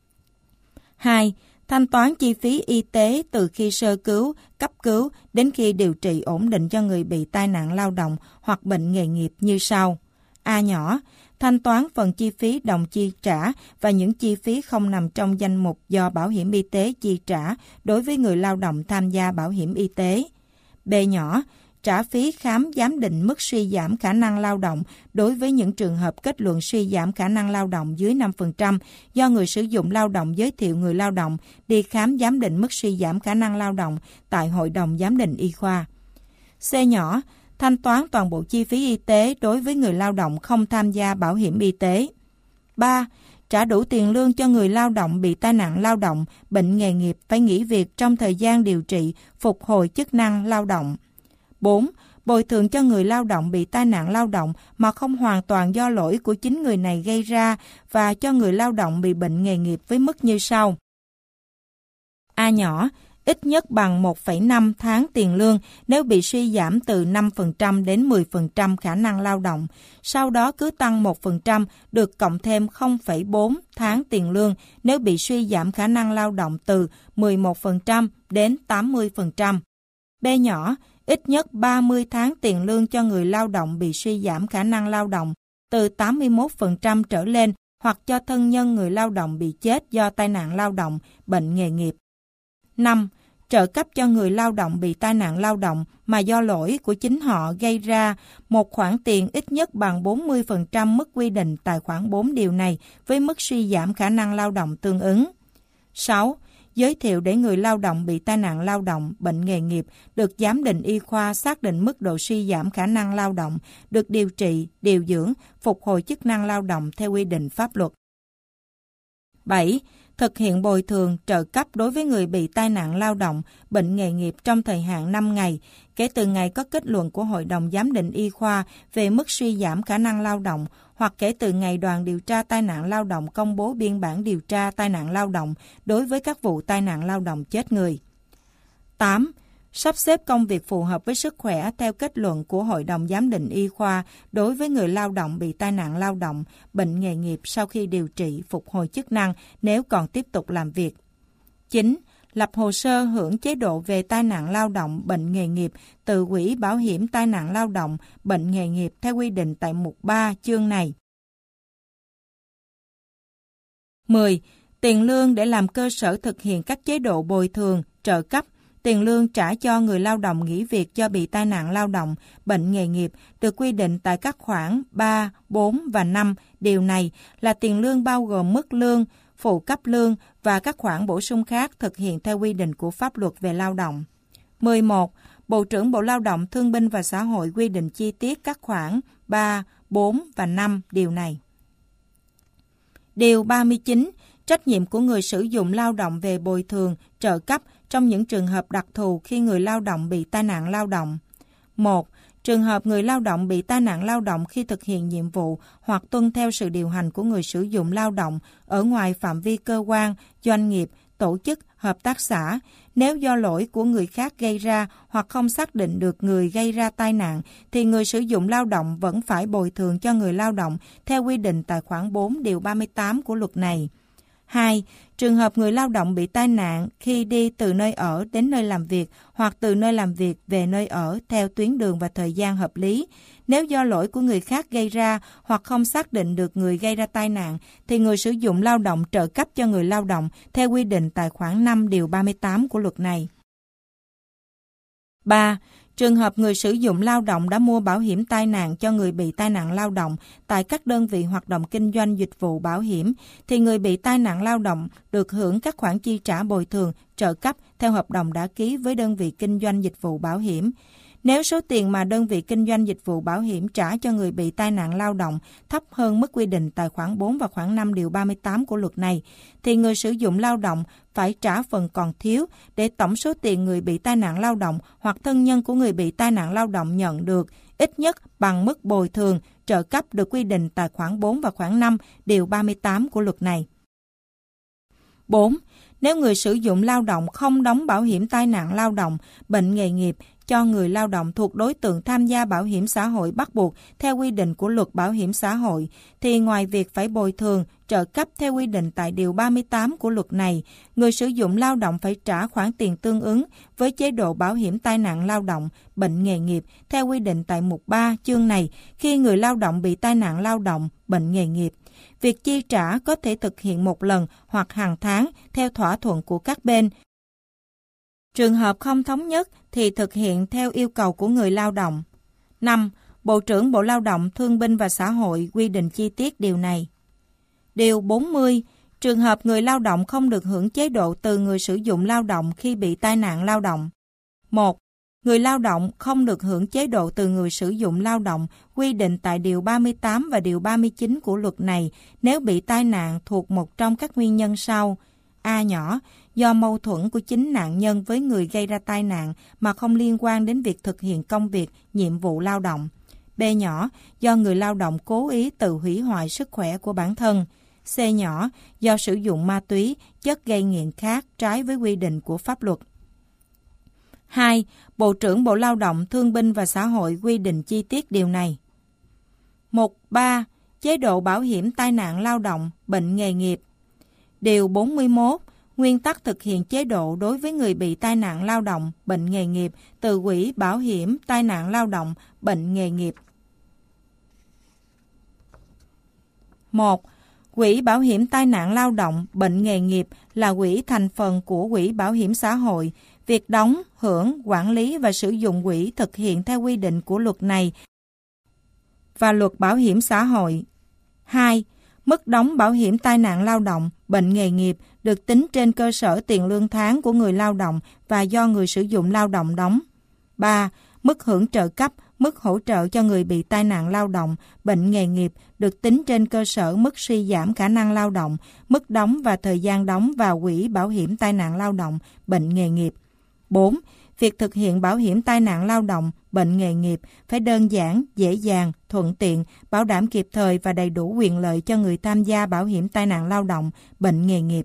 hai. Thanh toán chi phí y tế từ khi sơ cứu, cấp cứu đến khi điều trị ổn định cho người bị tai nạn lao động hoặc bệnh nghề nghiệp như sau. A nhỏ, thanh toán phần chi phí đồng chi trả và những chi phí không nằm trong danh mục do bảo hiểm y tế chi trả đối với người lao động tham gia bảo hiểm y tế. B nhỏ, trả phí khám giám định mức suy giảm khả năng lao động đối với những trường hợp kết luận suy giảm khả năng lao động dưới năm phần trăm do người sử dụng lao động giới thiệu người lao động đi khám giám định mức suy giảm khả năng lao động tại Hội đồng Giám định Y khoa. C nhỏ, thanh toán toàn bộ chi phí y tế đối với người lao động không tham gia bảo hiểm y tế. ba. Trả đủ tiền lương cho người lao động bị tai nạn lao động, bệnh nghề nghiệp phải nghỉ việc trong thời gian điều trị, phục hồi chức năng lao động. bốn. Bồi thường cho người lao động bị tai nạn lao động mà không hoàn toàn do lỗi của chính người này gây ra và cho người lao động bị bệnh nghề nghiệp với mức như sau. A nhỏ, ít nhất bằng một phẩy năm tháng tiền lương nếu bị suy giảm từ năm phần trăm đến mười phần trăm khả năng lao động. Sau đó cứ tăng một phần trăm được cộng thêm không phẩy bốn tháng tiền lương nếu bị suy giảm khả năng lao động từ mười một phần trăm đến tám mươi phần trăm. B nhỏ, ít nhất ba mươi tháng tiền lương cho người lao động bị suy giảm khả năng lao động từ tám mươi mốt phần trăm trở lên hoặc cho thân nhân người lao động bị chết do tai nạn lao động, bệnh nghề nghiệp. năm. Trợ cấp cho người lao động bị tai nạn lao động mà do lỗi của chính họ gây ra một khoản tiền ít nhất bằng bốn mươi phần trăm mức quy định tại khoản bốn điều này với mức suy giảm khả năng lao động tương ứng. sáu. Giới thiệu để người lao động bị tai nạn lao động, bệnh nghề nghiệp được giám định y khoa xác định mức độ suy giảm khả năng lao động, được điều trị, điều dưỡng, phục hồi chức năng lao động theo quy định pháp luật. bảy. Thực hiện bồi thường, trợ cấp đối với người bị tai nạn lao động, bệnh nghề nghiệp trong thời hạn năm ngày, kể từ ngày có kết luận của Hội đồng Giám định Y khoa về mức suy giảm khả năng lao động, hoặc kể từ ngày đoàn điều tra tai nạn lao động công bố biên bản điều tra tai nạn lao động đối với các vụ tai nạn lao động chết người. tám. Sắp xếp công việc phù hợp với sức khỏe theo kết luận của Hội đồng Giám định Y khoa đối với người lao động bị tai nạn lao động, bệnh nghề nghiệp sau khi điều trị, phục hồi chức năng nếu còn tiếp tục làm việc. chín. Lập hồ sơ hưởng chế độ về tai nạn lao động, bệnh nghề nghiệp từ Quỹ Bảo hiểm tai nạn lao động, bệnh nghề nghiệp theo quy định tại mục ba chương này. mười. Tiền lương để làm cơ sở thực hiện các chế độ bồi thường, trợ cấp, tiền lương trả cho người lao động nghỉ việc do bị tai nạn lao động, bệnh nghề nghiệp được quy định tại các khoản ba, bốn và năm điều này là tiền lương bao gồm mức lương, phụ cấp lương và các khoản bổ sung khác thực hiện theo quy định của pháp luật về lao động. mười một. Bộ trưởng Bộ Lao động, Thương binh và Xã hội quy định chi tiết các khoản ba, bốn và năm điều này. Điều ba mươi chín. Trách nhiệm của người sử dụng lao động về bồi thường, trợ cấp trong những trường hợp đặc thù khi người lao động bị tai nạn lao động. một. Trường hợp người lao động bị tai nạn lao động khi thực hiện nhiệm vụ hoặc tuân theo sự điều hành của người sử dụng lao động ở ngoài phạm vi cơ quan, doanh nghiệp, tổ chức, hợp tác xã, nếu do lỗi của người khác gây ra hoặc không xác định được người gây ra tai nạn, thì người sử dụng lao động vẫn phải bồi thường cho người lao động theo quy định tại khoản bốn điều ba mươi tám của luật này. hai. Trường hợp người lao động bị tai nạn khi đi từ nơi ở đến nơi làm việc hoặc từ nơi làm việc về nơi ở theo tuyến đường và thời gian hợp lý. Nếu do lỗi của người khác gây ra hoặc không xác định được người gây ra tai nạn, thì người sử dụng lao động trợ cấp cho người lao động theo quy định tại khoản năm điều ba mươi tám của luật này. ba. Trường hợp người sử dụng lao động đã mua bảo hiểm tai nạn cho người bị tai nạn lao động tại các đơn vị hoạt động kinh doanh dịch vụ bảo hiểm, thì người bị tai nạn lao động được hưởng các khoản chi trả bồi thường, trợ cấp theo hợp đồng đã ký với đơn vị kinh doanh dịch vụ bảo hiểm. Nếu số tiền mà đơn vị kinh doanh dịch vụ bảo hiểm trả cho người bị tai nạn lao động thấp hơn mức quy định tại khoản bốn và khoản năm điều ba mươi tám của luật này, thì người sử dụng lao động phải trả phần còn thiếu để tổng số tiền người bị tai nạn lao động hoặc thân nhân của người bị tai nạn lao động nhận được ít nhất bằng mức bồi thường, trợ cấp được quy định tại khoản bốn và khoản năm điều ba mươi tám của luật này. bốn. Nếu người sử dụng lao động không đóng bảo hiểm tai nạn lao động, bệnh nghề nghiệp cho người lao động thuộc đối tượng tham gia bảo hiểm xã hội bắt buộc theo quy định của luật bảo hiểm xã hội, thì ngoài việc phải bồi thường, trợ cấp theo quy định tại điều ba mươi tám của luật này, người sử dụng lao động phải trả khoản tiền tương ứng với chế độ bảo hiểm tai nạn lao động, bệnh nghề nghiệp theo quy định tại mục ba chương này khi người lao động bị tai nạn lao động, bệnh nghề nghiệp. Việc chi trả có thể thực hiện một lần hoặc hàng tháng theo thỏa thuận của các bên. Trường hợp không thống nhất thì thực hiện theo yêu cầu của người lao động. năm. Bộ trưởng Bộ Lao động, Thương binh và Xã hội quy định chi tiết điều này. Điều bốn mươi. Trường hợp người lao động không được hưởng chế độ từ người sử dụng lao động khi bị tai nạn lao động. một. Người lao động không được hưởng chế độ từ người sử dụng lao động quy định tại điều ba mươi tám và điều ba mươi chín của luật này nếu bị tai nạn thuộc một trong các nguyên nhân sau. A nhỏ, do mâu thuẫn của chính nạn nhân với người gây ra tai nạn mà không liên quan đến việc thực hiện công việc, nhiệm vụ lao động. B nhỏ, do người lao động cố ý tự hủy hoại sức khỏe của bản thân. C nhỏ, do sử dụng ma túy, chất gây nghiện khác trái với quy định của pháp luật. hai. Bộ trưởng Bộ Lao động, Thương binh và Xã hội quy định chi tiết điều này. một ba. Chế độ bảo hiểm tai nạn lao động, bệnh nghề nghiệp. Điều bốn mươi mốt. Nguyên tắc thực hiện chế độ đối với người bị tai nạn lao động, bệnh nghề nghiệp từ Quỹ Bảo hiểm tai nạn lao động, bệnh nghề nghiệp. một. Quỹ Bảo hiểm tai nạn lao động, bệnh nghề nghiệp là quỹ thành phần của Quỹ Bảo hiểm xã hội. Việc đóng, hưởng, quản lý và sử dụng quỹ thực hiện theo quy định của luật này và luật bảo hiểm xã hội. hai. Mức đóng bảo hiểm tai nạn lao động, bệnh nghề nghiệp được tính trên cơ sở tiền lương tháng của người lao động và do người sử dụng lao động đóng. ba. Mức hưởng trợ cấp, mức hỗ trợ cho người bị tai nạn lao động, bệnh nghề nghiệp được tính trên cơ sở mức suy giảm khả năng lao động, mức đóng và thời gian đóng vào quỹ bảo hiểm tai nạn lao động, bệnh nghề nghiệp. bốn. Việc thực hiện bảo hiểm tai nạn lao động, bệnh nghề nghiệp phải đơn giản, dễ dàng, thuận tiện, bảo đảm kịp thời và đầy đủ quyền lợi cho người tham gia bảo hiểm tai nạn lao động, bệnh nghề nghiệp.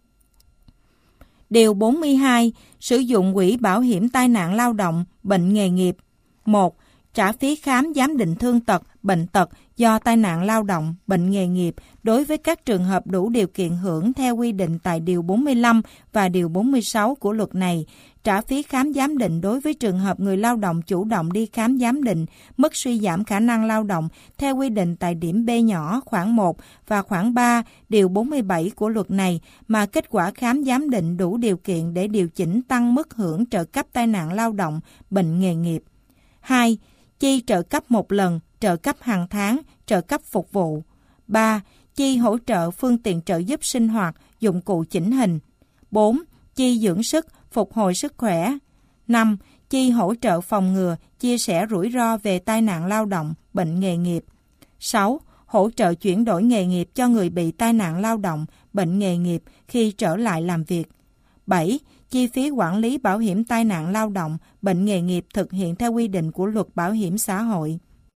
Điều bốn mươi hai. Sử dụng quỹ bảo hiểm tai nạn lao động, bệnh nghề nghiệp. một. Trả phí khám giám định thương tật, bệnh tật do tai nạn lao động, bệnh nghề nghiệp đối với các trường hợp đủ điều kiện hưởng theo quy định tại điều bốn mươi lăm và điều bốn mươi sáu của luật này. Trả phí khám giám định đối với trường hợp người lao động chủ động đi khám giám định mức suy giảm khả năng lao động theo quy định tại điểm B nhỏ khoản một và khoản ba điều bốn mươi bảy của luật này mà kết quả khám giám định đủ điều kiện để điều chỉnh tăng mức hưởng trợ cấp tai nạn lao động, bệnh nghề nghiệp. hai. Chi trợ cấp một lần, trợ cấp hàng tháng, trợ cấp phục vụ. ba. Chi hỗ trợ phương tiện trợ giúp sinh hoạt, dụng cụ chỉnh hình. bốn. Chi dưỡng sức, phục hồi sức khỏe. năm. Chi hỗ trợ phòng ngừa, chia sẻ rủi ro về tai nạn lao động, bệnh nghề nghiệp. sáu. Hỗ trợ chuyển đổi nghề nghiệp cho người bị tai nạn lao động, bệnh nghề nghiệp khi trở lại làm việc. bảy. Chi phí quản lý bảo hiểm tai nạn lao động, bệnh nghề nghiệp thực hiện theo quy định của luật bảo hiểm xã hội.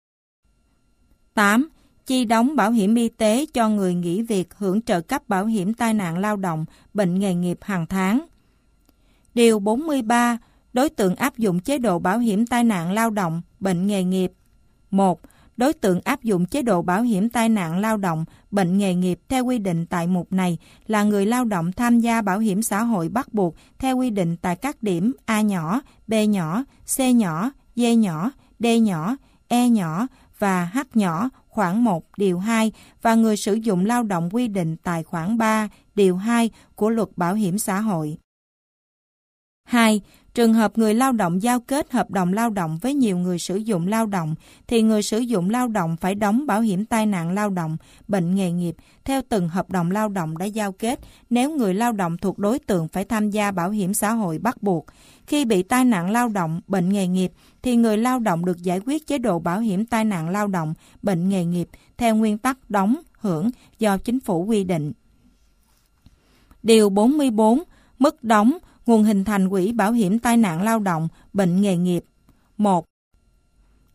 tám. Chi đóng bảo hiểm y tế cho người nghỉ việc hưởng trợ cấp bảo hiểm tai nạn lao động, bệnh nghề nghiệp hàng tháng. Điều bốn mươi ba. Đối tượng áp dụng chế độ bảo hiểm tai nạn lao động, bệnh nghề nghiệp. một. Đối tượng áp dụng chế độ bảo hiểm tai nạn lao động, bệnh nghề nghiệp theo quy định tại mục này là người lao động tham gia bảo hiểm xã hội bắt buộc theo quy định tại các điểm A nhỏ, B nhỏ, C nhỏ, D nhỏ, D nhỏ, E nhỏ và H nhỏ khoản một điều hai và người sử dụng lao động quy định tại khoản ba điều hai của luật bảo hiểm xã hội. hai. Trường hợp người lao động giao kết hợp đồng lao động với nhiều người sử dụng lao động, thì người sử dụng lao động phải đóng bảo hiểm tai nạn lao động, bệnh nghề nghiệp theo từng hợp đồng lao động đã giao kết nếu người lao động thuộc đối tượng phải tham gia bảo hiểm xã hội bắt buộc. Khi bị tai nạn lao động, bệnh nghề nghiệp, thì người lao động được giải quyết chế độ bảo hiểm tai nạn lao động, bệnh nghề nghiệp theo nguyên tắc đóng, hưởng do chính phủ quy định. Điều bốn mươi bốn. Mức đóng, nguồn hình thành quỹ bảo hiểm tai nạn lao động, bệnh nghề nghiệp. một.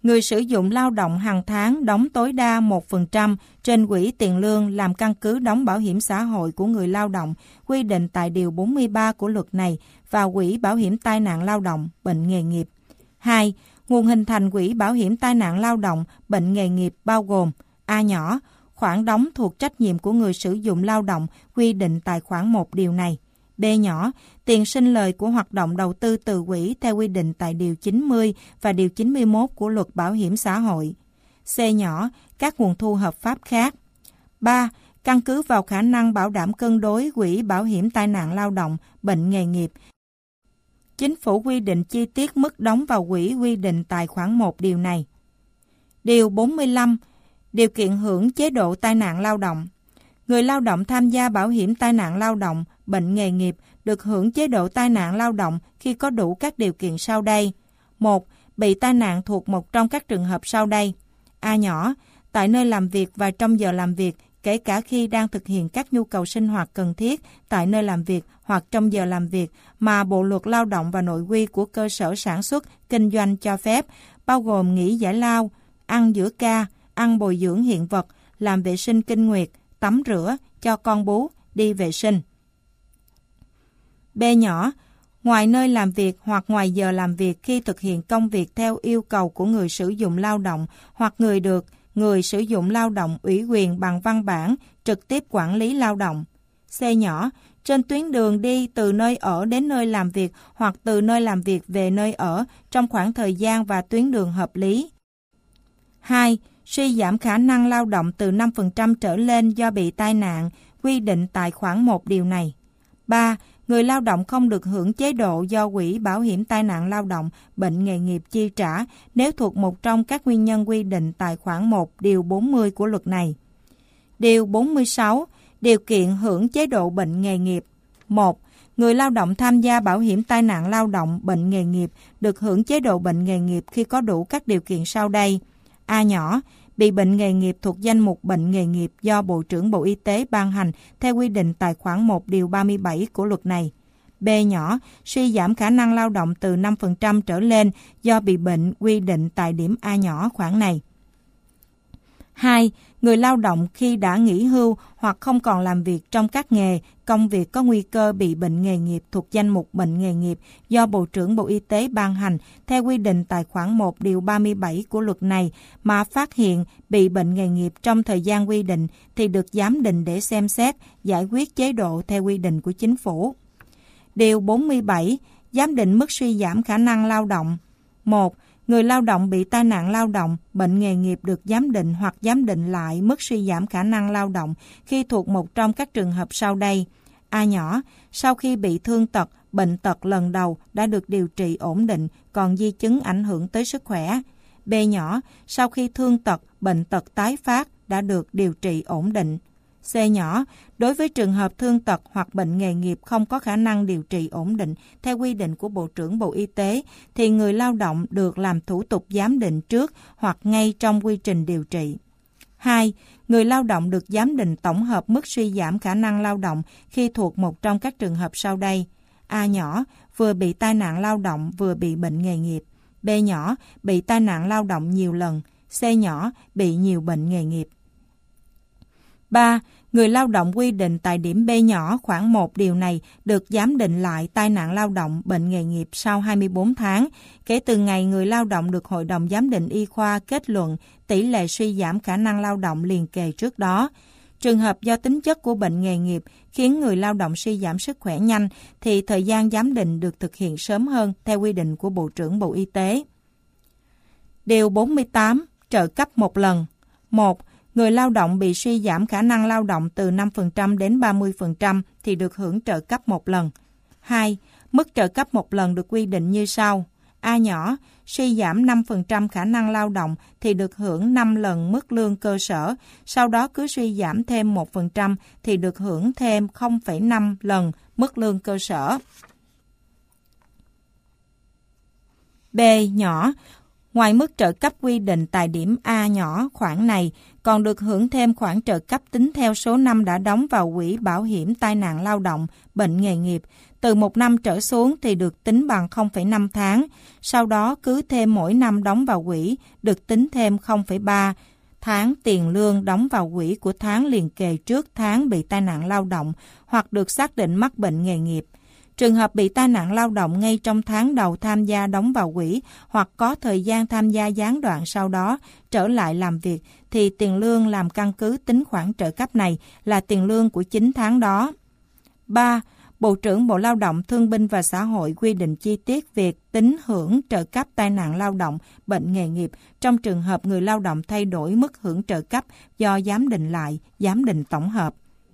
người sử dụng lao động hàng tháng đóng tối đa một phần trăm trên quỹ tiền lương làm căn cứ đóng bảo hiểm xã hội của người lao động, quy định tại Điều bốn mươi ba của luật này, và quỹ bảo hiểm tai nạn lao động, bệnh nghề nghiệp. hai. Nguồn hình thành quỹ bảo hiểm tai nạn lao động, bệnh nghề nghiệp bao gồm: A nhỏ, khoản đóng thuộc trách nhiệm của người sử dụng lao động, quy định tại khoản một điều này. B nhỏ, tiền sinh lời của hoạt động đầu tư từ quỹ theo quy định tại Điều chín mươi và Điều chín mươi mốt của Luật Bảo hiểm xã hội. C nhỏ, các nguồn thu hợp pháp khác. ba. Căn cứ vào khả năng bảo đảm cân đối quỹ bảo hiểm tai nạn lao động, bệnh nghề nghiệp, Chính phủ quy định chi tiết mức đóng vào quỹ quy định tại khoản một điều này. Điều bốn mươi lăm. Điều kiện hưởng chế độ tai nạn lao động. Người lao động tham gia bảo hiểm tai nạn lao động, bệnh nghề nghiệp được hưởng chế độ tai nạn lao động khi có đủ các điều kiện sau đây. một. Bị tai nạn thuộc một trong các trường hợp sau đây. A nhỏ, tại nơi làm việc và trong giờ làm việc, kể cả khi đang thực hiện các nhu cầu sinh hoạt cần thiết tại nơi làm việc hoặc trong giờ làm việc mà Bộ luật Lao động và nội quy của cơ sở sản xuất, kinh doanh cho phép, bao gồm nghỉ giải lao, ăn giữa ca, ăn bồi dưỡng hiện vật, làm vệ sinh kinh nguyệt, tắm rửa, cho con bú, đi vệ sinh. B nhỏ, ngoài nơi làm việc hoặc ngoài giờ làm việc khi thực hiện công việc theo yêu cầu của người sử dụng lao động hoặc người được người sử dụng lao động ủy quyền bằng văn bản trực tiếp quản lý lao động. C nhỏ, trên tuyến đường đi từ nơi ở đến nơi làm việc hoặc từ nơi làm việc về nơi ở trong khoảng thời gian và tuyến đường hợp lý. hai. Suy giảm khả năng lao động từ năm phần trăm trở lên do bị tai nạn, quy định tại khoản một điều này. ba. Người lao động không được hưởng chế độ do quỹ bảo hiểm tai nạn lao động, bệnh nghề nghiệp chi trả nếu thuộc một trong các nguyên nhân quy định tại khoản một điều bốn mươi của luật này. Điều bốn mươi sáu. Điều kiện hưởng chế độ bệnh nghề nghiệp. một. Người lao động tham gia bảo hiểm tai nạn lao động, bệnh nghề nghiệp được hưởng chế độ bệnh nghề nghiệp khi có đủ các điều kiện sau đây. A nhỏ, bị bệnh nghề nghiệp thuộc danh mục bệnh nghề nghiệp do Bộ trưởng Bộ Y tế ban hành theo quy định tại khoản một điều ba mươi bảy của luật này. B nhỏ, suy giảm khả năng lao động từ năm phần trăm trở lên do bị bệnh quy định tại điểm A nhỏ khoản này. hai. Người lao động khi đã nghỉ hưu hoặc không còn làm việc trong các nghề, công việc có nguy cơ bị bệnh nghề nghiệp thuộc danh mục bệnh nghề nghiệp do Bộ trưởng Bộ Y tế ban hành theo quy định tại khoản một điều ba mươi bảy của luật này mà phát hiện bị bệnh nghề nghiệp trong thời gian quy định thì được giám định để xem xét, giải quyết chế độ theo quy định của Chính phủ. Điều bốn mươi bảy. Giám định mức suy giảm khả năng lao động. một. Người lao động bị tai nạn lao động, bệnh nghề nghiệp được giám định hoặc giám định lại mức suy giảm khả năng lao động khi thuộc một trong các trường hợp sau đây. A nhỏ, sau khi bị thương tật, bệnh tật lần đầu đã được điều trị ổn định, còn di chứng ảnh hưởng tới sức khỏe. B nhỏ, sau khi thương tật, bệnh tật tái phát đã được điều trị ổn định. C nhỏ, đối với trường hợp thương tật hoặc bệnh nghề nghiệp không có khả năng điều trị ổn định theo quy định của Bộ trưởng Bộ Y tế, thì người lao động được làm thủ tục giám định trước hoặc ngay trong quy trình điều trị. hai. Người lao động được giám định tổng hợp mức suy giảm khả năng lao động khi thuộc một trong các trường hợp sau đây. A nhỏ, vừa bị tai nạn lao động vừa bị bệnh nghề nghiệp. B nhỏ, bị tai nạn lao động nhiều lần. C nhỏ, bị nhiều bệnh nghề nghiệp. ba. Người lao động quy định tại điểm B nhỏ khoản một điều này được giám định lại tai nạn lao động, bệnh nghề nghiệp sau hai mươi bốn tháng, kể từ ngày người lao động được Hội đồng Giám định Y khoa kết luận tỷ lệ suy giảm khả năng lao động liền kề trước đó. Trường hợp do tính chất của bệnh nghề nghiệp khiến người lao động suy giảm sức khỏe nhanh thì thời gian giám định được thực hiện sớm hơn theo quy định của Bộ trưởng Bộ Y tế. Điều bốn mươi tám. Trợ cấp một lần. một. Người lao động bị suy giảm khả năng lao động từ năm phần trăm đến ba mươi phần trăm thì được hưởng trợ cấp một lần. hai. Mức trợ cấp một lần được quy định như sau. A nhỏ, suy giảm năm phần trăm khả năng lao động thì được hưởng năm lần mức lương cơ sở, sau đó cứ suy giảm thêm một phần trăm thì được hưởng thêm không phẩy năm lần mức lương cơ sở. B nhỏ, Ngoài mức trợ cấp quy định tại điểm A nhỏ khoản này, còn được hưởng thêm khoản trợ cấp tính theo số năm đã đóng vào quỹ bảo hiểm tai nạn lao động, bệnh nghề nghiệp. Từ một năm trở xuống thì được tính bằng không phẩy năm tháng, sau đó cứ thêm mỗi năm đóng vào quỹ, được tính thêm không phẩy ba tháng tiền lương đóng vào quỹ của tháng liền kề trước tháng bị tai nạn lao động hoặc được xác định mắc bệnh nghề nghiệp. Trường hợp bị tai nạn lao động ngay trong tháng đầu tham gia đóng vào quỹ hoặc có thời gian tham gia gián đoạn sau đó trở lại làm việc thì tiền lương làm căn cứ tính khoản trợ cấp này là tiền lương của chín tháng đó. ba. Bộ trưởng Bộ Lao động, Thương binh và Xã hội quy định chi tiết việc tính hưởng trợ cấp tai nạn lao động, bệnh nghề nghiệp trong trường hợp người lao động thay đổi mức hưởng trợ cấp do giám định lại, giám định tổng hợp.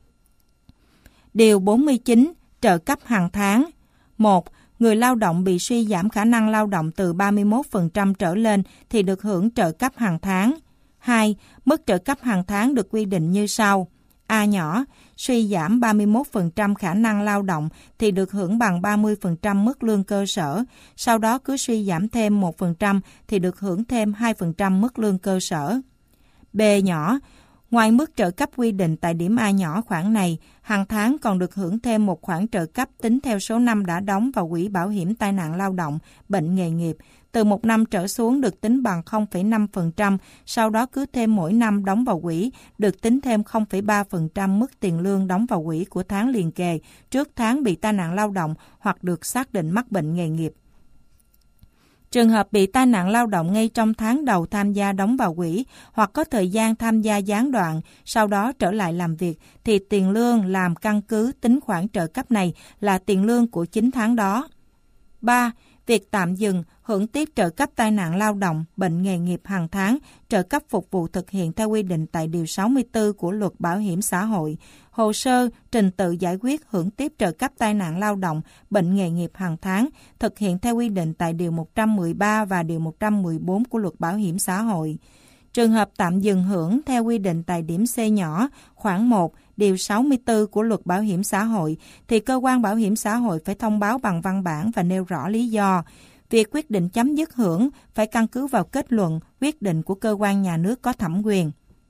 Điều bốn mươi chín. Trợ cấp hàng tháng. một. Người lao động bị suy giảm khả năng lao động từ ba mươi mốt phần trăm trở lên thì được hưởng trợ cấp hàng tháng. hai. Mức trợ cấp hàng tháng được quy định như sau. A nhỏ, suy giảm ba mươi mốt phần trăm khả năng lao động thì được hưởng bằng ba mươi phần trăm mức lương cơ sở, sau đó cứ suy giảm thêm một phần trăm thì được hưởng thêm hai phần trăm mức lương cơ sở. B nhỏ, ngoài mức trợ cấp quy định tại điểm A nhỏ khoản này, hàng tháng còn được hưởng thêm một khoản trợ cấp tính theo số năm đã đóng vào quỹ bảo hiểm tai nạn lao động, bệnh nghề nghiệp. Từ một năm trở xuống được tính bằng không phẩy năm phần trăm, sau đó cứ thêm mỗi năm đóng vào quỹ, được tính thêm không phẩy ba phần trăm mức tiền lương đóng vào quỹ của tháng liền kề trước tháng bị tai nạn lao động hoặc được xác định mắc bệnh nghề nghiệp. Trường hợp bị tai nạn lao động ngay trong tháng đầu tham gia đóng vào quỹ hoặc có thời gian tham gia gián đoạn, sau đó trở lại làm việc, thì tiền lương làm căn cứ tính khoản trợ cấp này là tiền lương của chín tháng đó. ba. Việc tạm dừng, hưởng tiếp trợ cấp tai nạn lao động, bệnh nghề nghiệp hàng tháng, trợ cấp phục vụ thực hiện theo quy định tại Điều sáu mươi tư của Luật Bảo hiểm xã hội. Hồ sơ, trình tự giải quyết hưởng tiếp trợ cấp tai nạn lao động, bệnh nghề nghiệp hàng tháng, thực hiện theo quy định tại Điều một trăm mười ba và Điều một trăm mười bốn của Luật Bảo hiểm xã hội. Trường hợp tạm dừng hưởng theo quy định tại điểm C nhỏ, khoản một, Điều sáu mươi tư của Luật Bảo hiểm xã hội, thì cơ quan bảo hiểm xã hội phải thông báo bằng văn bản và nêu rõ lý do. Việc quyết định chấm dứt hưởng phải căn cứ vào kết luận, quyết định của cơ quan nhà nước có thẩm quyền.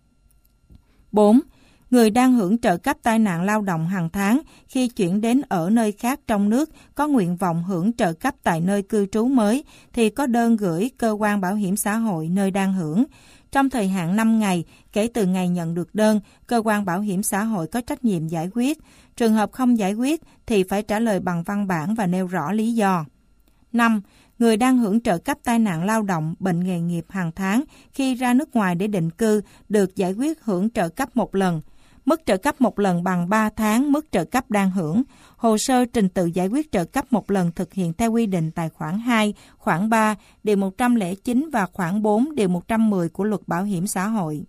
bốn. Người đang hưởng trợ cấp tai nạn lao động hàng tháng khi chuyển đến ở nơi khác trong nước có nguyện vọng hưởng trợ cấp tại nơi cư trú mới thì có đơn gửi cơ quan bảo hiểm xã hội nơi đang hưởng. Trong thời hạn năm ngày kể từ ngày nhận được đơn, cơ quan bảo hiểm xã hội có trách nhiệm giải quyết. Trường hợp không giải quyết thì phải trả lời bằng văn bản và nêu rõ lý do. năm. Người đang hưởng trợ cấp tai nạn lao động, bệnh nghề nghiệp hàng tháng khi ra nước ngoài để định cư được giải quyết hưởng trợ cấp một lần. Mức trợ cấp một lần bằng ba tháng mức trợ cấp đang hưởng. Hồ sơ trình tự giải quyết trợ cấp một lần thực hiện theo quy định tại khoản hai, khoản ba, Điều một trăm lẻ chín và khoản bốn, Điều một trăm mười của Luật Bảo hiểm xã hội.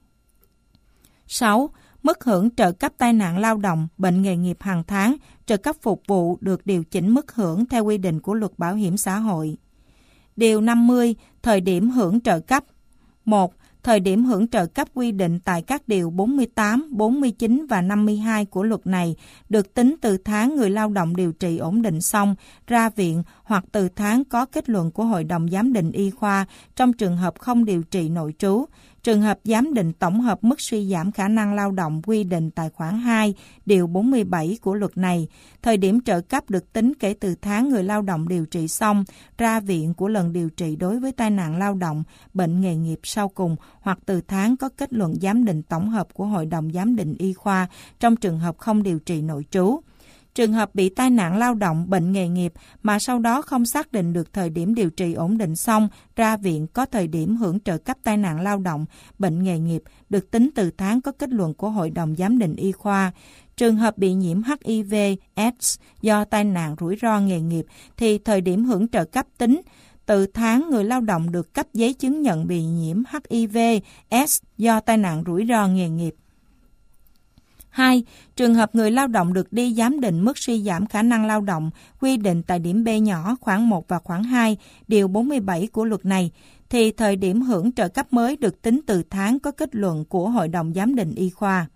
sáu. Mức hưởng trợ cấp tai nạn lao động, bệnh nghề nghiệp hàng tháng, trợ cấp phục vụ được điều chỉnh mức hưởng theo quy định của Luật Bảo hiểm xã hội. Điều năm mươi. Thời điểm hưởng trợ cấp. một. Thời điểm hưởng trợ cấp quy định tại các điều bốn mươi tám, bốn mươi chín và năm mươi hai của luật này được tính từ tháng người lao động điều trị ổn định xong, ra viện hoặc từ tháng có kết luận của Hội đồng Giám định Y khoa trong trường hợp không điều trị nội trú. Trường hợp giám định tổng hợp mức suy giảm khả năng lao động quy định tại khoản hai, điều bốn mươi bảy của luật này, thời điểm trợ cấp được tính kể từ tháng người lao động điều trị xong, ra viện của lần điều trị đối với tai nạn lao động, bệnh nghề nghiệp sau cùng hoặc từ tháng có kết luận giám định tổng hợp của Hội đồng Giám định Y khoa trong trường hợp không điều trị nội trú. Trường hợp bị tai nạn lao động, bệnh nghề nghiệp mà sau đó không xác định được thời điểm điều trị ổn định xong, ra viện có thời điểm hưởng trợ cấp tai nạn lao động, bệnh nghề nghiệp được tính từ tháng có kết luận của Hội đồng Giám định Y khoa. Trường hợp bị nhiễm H I V S do tai nạn rủi ro nghề nghiệp thì thời điểm hưởng trợ cấp tính từ tháng người lao động được cấp giấy chứng nhận bị nhiễm H I V S do tai nạn rủi ro nghề nghiệp. hai. Trường hợp người lao động được đi giám định mức suy giảm khả năng lao động quy định tại điểm B nhỏ khoản một và khoản hai, điều bốn mươi bảy của luật này, thì thời điểm hưởng trợ cấp mới được tính từ tháng có kết luận của Hội đồng Giám định Y khoa.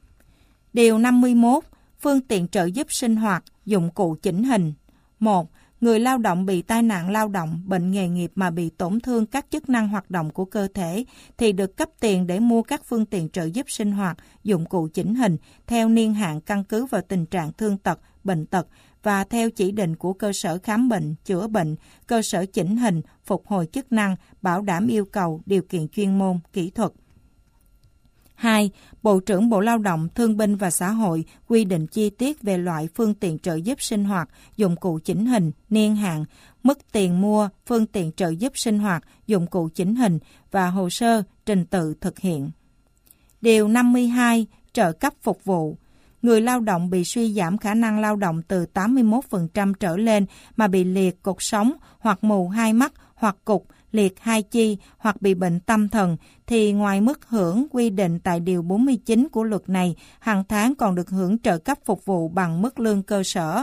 Điều năm mươi mốt. Phương tiện trợ giúp sinh hoạt, dụng cụ chỉnh hình. một. Người lao động bị tai nạn lao động, bệnh nghề nghiệp mà bị tổn thương các chức năng hoạt động của cơ thể thì được cấp tiền để mua các phương tiện trợ giúp sinh hoạt, dụng cụ chỉnh hình theo niên hạn căn cứ vào tình trạng thương tật, bệnh tật và theo chỉ định của cơ sở khám bệnh, chữa bệnh, cơ sở chỉnh hình, phục hồi chức năng, bảo đảm yêu cầu, điều kiện chuyên môn, kỹ thuật. hai. Bộ trưởng Bộ Lao động, Thương binh và Xã hội quy định chi tiết về loại phương tiện trợ giúp sinh hoạt, dụng cụ chỉnh hình, niên hạn, mức tiền mua phương tiện trợ giúp sinh hoạt, dụng cụ chỉnh hình và hồ sơ, trình tự thực hiện. Điều năm mươi hai. Trợ cấp phục vụ. Người lao động bị suy giảm khả năng lao động từ tám mươi mốt phần trăm trở lên mà bị liệt cột sống hoặc mù hai mắt hoặc cục, liệt hai chi hoặc bị bệnh tâm thần thì ngoài mức hưởng quy định tại Điều bốn mươi chín của luật này, hàng tháng còn được hưởng trợ cấp phục vụ bằng mức lương cơ sở.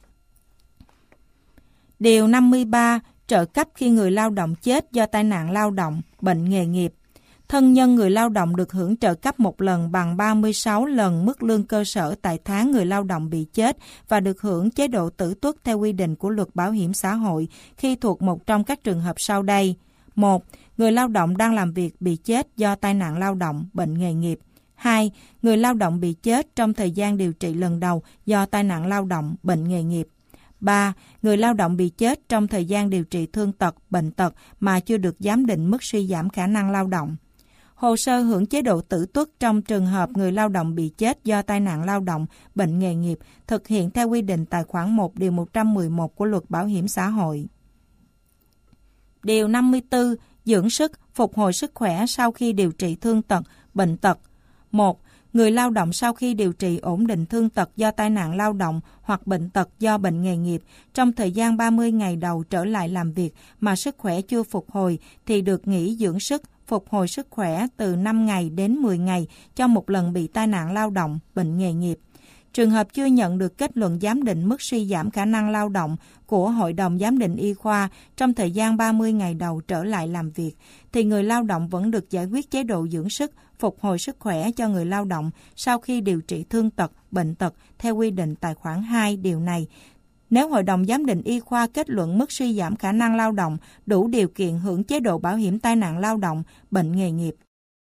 Điều năm mươi ba. Trợ cấp khi người lao động chết do tai nạn lao động, bệnh nghề nghiệp. Thân nhân người lao động được hưởng trợ cấp một lần bằng ba mươi sáu lần mức lương cơ sở tại tháng người lao động bị chết và được hưởng chế độ tử tuất theo quy định của Luật Bảo hiểm xã hội khi thuộc một trong các trường hợp sau đây. một. Người lao động đang làm việc bị chết do tai nạn lao động, bệnh nghề nghiệp. hai. Người lao động bị chết trong thời gian điều trị lần đầu do tai nạn lao động, bệnh nghề nghiệp. ba. Người lao động bị chết trong thời gian điều trị thương tật, bệnh tật mà chưa được giám định mức suy giảm khả năng lao động. Hồ sơ hưởng chế độ tử tuất trong trường hợp người lao động bị chết do tai nạn lao động, bệnh nghề nghiệp thực hiện theo quy định tại khoản một điều một trăm mười một của Luật Bảo hiểm xã hội. Điều năm mươi tư. Dưỡng sức, phục hồi sức khỏe sau khi điều trị thương tật, bệnh tật. một. Người lao động sau khi điều trị ổn định thương tật do tai nạn lao động hoặc bệnh tật do bệnh nghề nghiệp trong thời gian ba mươi ngày đầu trở lại làm việc mà sức khỏe chưa phục hồi thì được nghỉ dưỡng sức, phục hồi sức khỏe từ năm ngày đến mười ngày cho một lần bị tai nạn lao động, bệnh nghề nghiệp. Trường hợp chưa nhận được kết luận giám định mức suy giảm khả năng lao động của Hội đồng Giám định Y khoa trong thời gian ba mươi ngày đầu trở lại làm việc, thì người lao động vẫn được giải quyết chế độ dưỡng sức, phục hồi sức khỏe cho người lao động sau khi điều trị thương tật, bệnh tật theo quy định tại khoản hai điều này. Nếu Hội đồng Giám định Y khoa kết luận mức suy giảm khả năng lao động đủ điều kiện hưởng chế độ bảo hiểm tai nạn lao động, bệnh nghề nghiệp.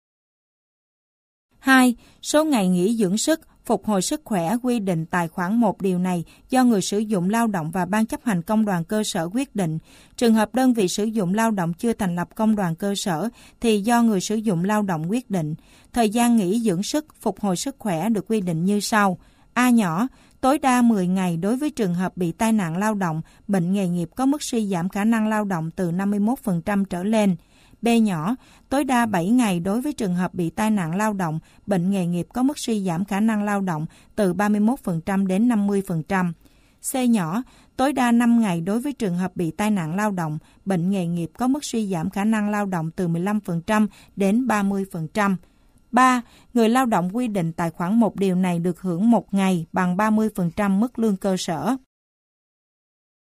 hai. Số ngày nghỉ dưỡng sức, phục hồi sức khỏe quy định tại khoản một điều này do người sử dụng lao động và Ban chấp hành công đoàn cơ sở quyết định. Trường hợp đơn vị sử dụng lao động chưa thành lập công đoàn cơ sở thì do người sử dụng lao động quyết định. Thời gian nghỉ dưỡng sức, phục hồi sức khỏe được quy định như sau. A nhỏ, tối đa mười ngày đối với trường hợp bị tai nạn lao động, bệnh nghề nghiệp có mức suy giảm khả năng lao động từ năm mươi mốt phần trăm trở lên. B nhỏ, tối đa bảy ngày đối với trường hợp bị tai nạn lao động, bệnh nghề nghiệp có mức suy giảm khả năng lao động từ ba mươi mốt phần trăm đến năm mươi phần trăm. C nhỏ, tối đa năm ngày đối với trường hợp bị tai nạn lao động, bệnh nghề nghiệp có mức suy giảm khả năng lao động từ mười lăm phần trăm đến ba mươi phần trăm. ba. Người lao động quy định tại khoản một điều này được hưởng một ngày bằng ba mươi phần trăm mức lương cơ sở.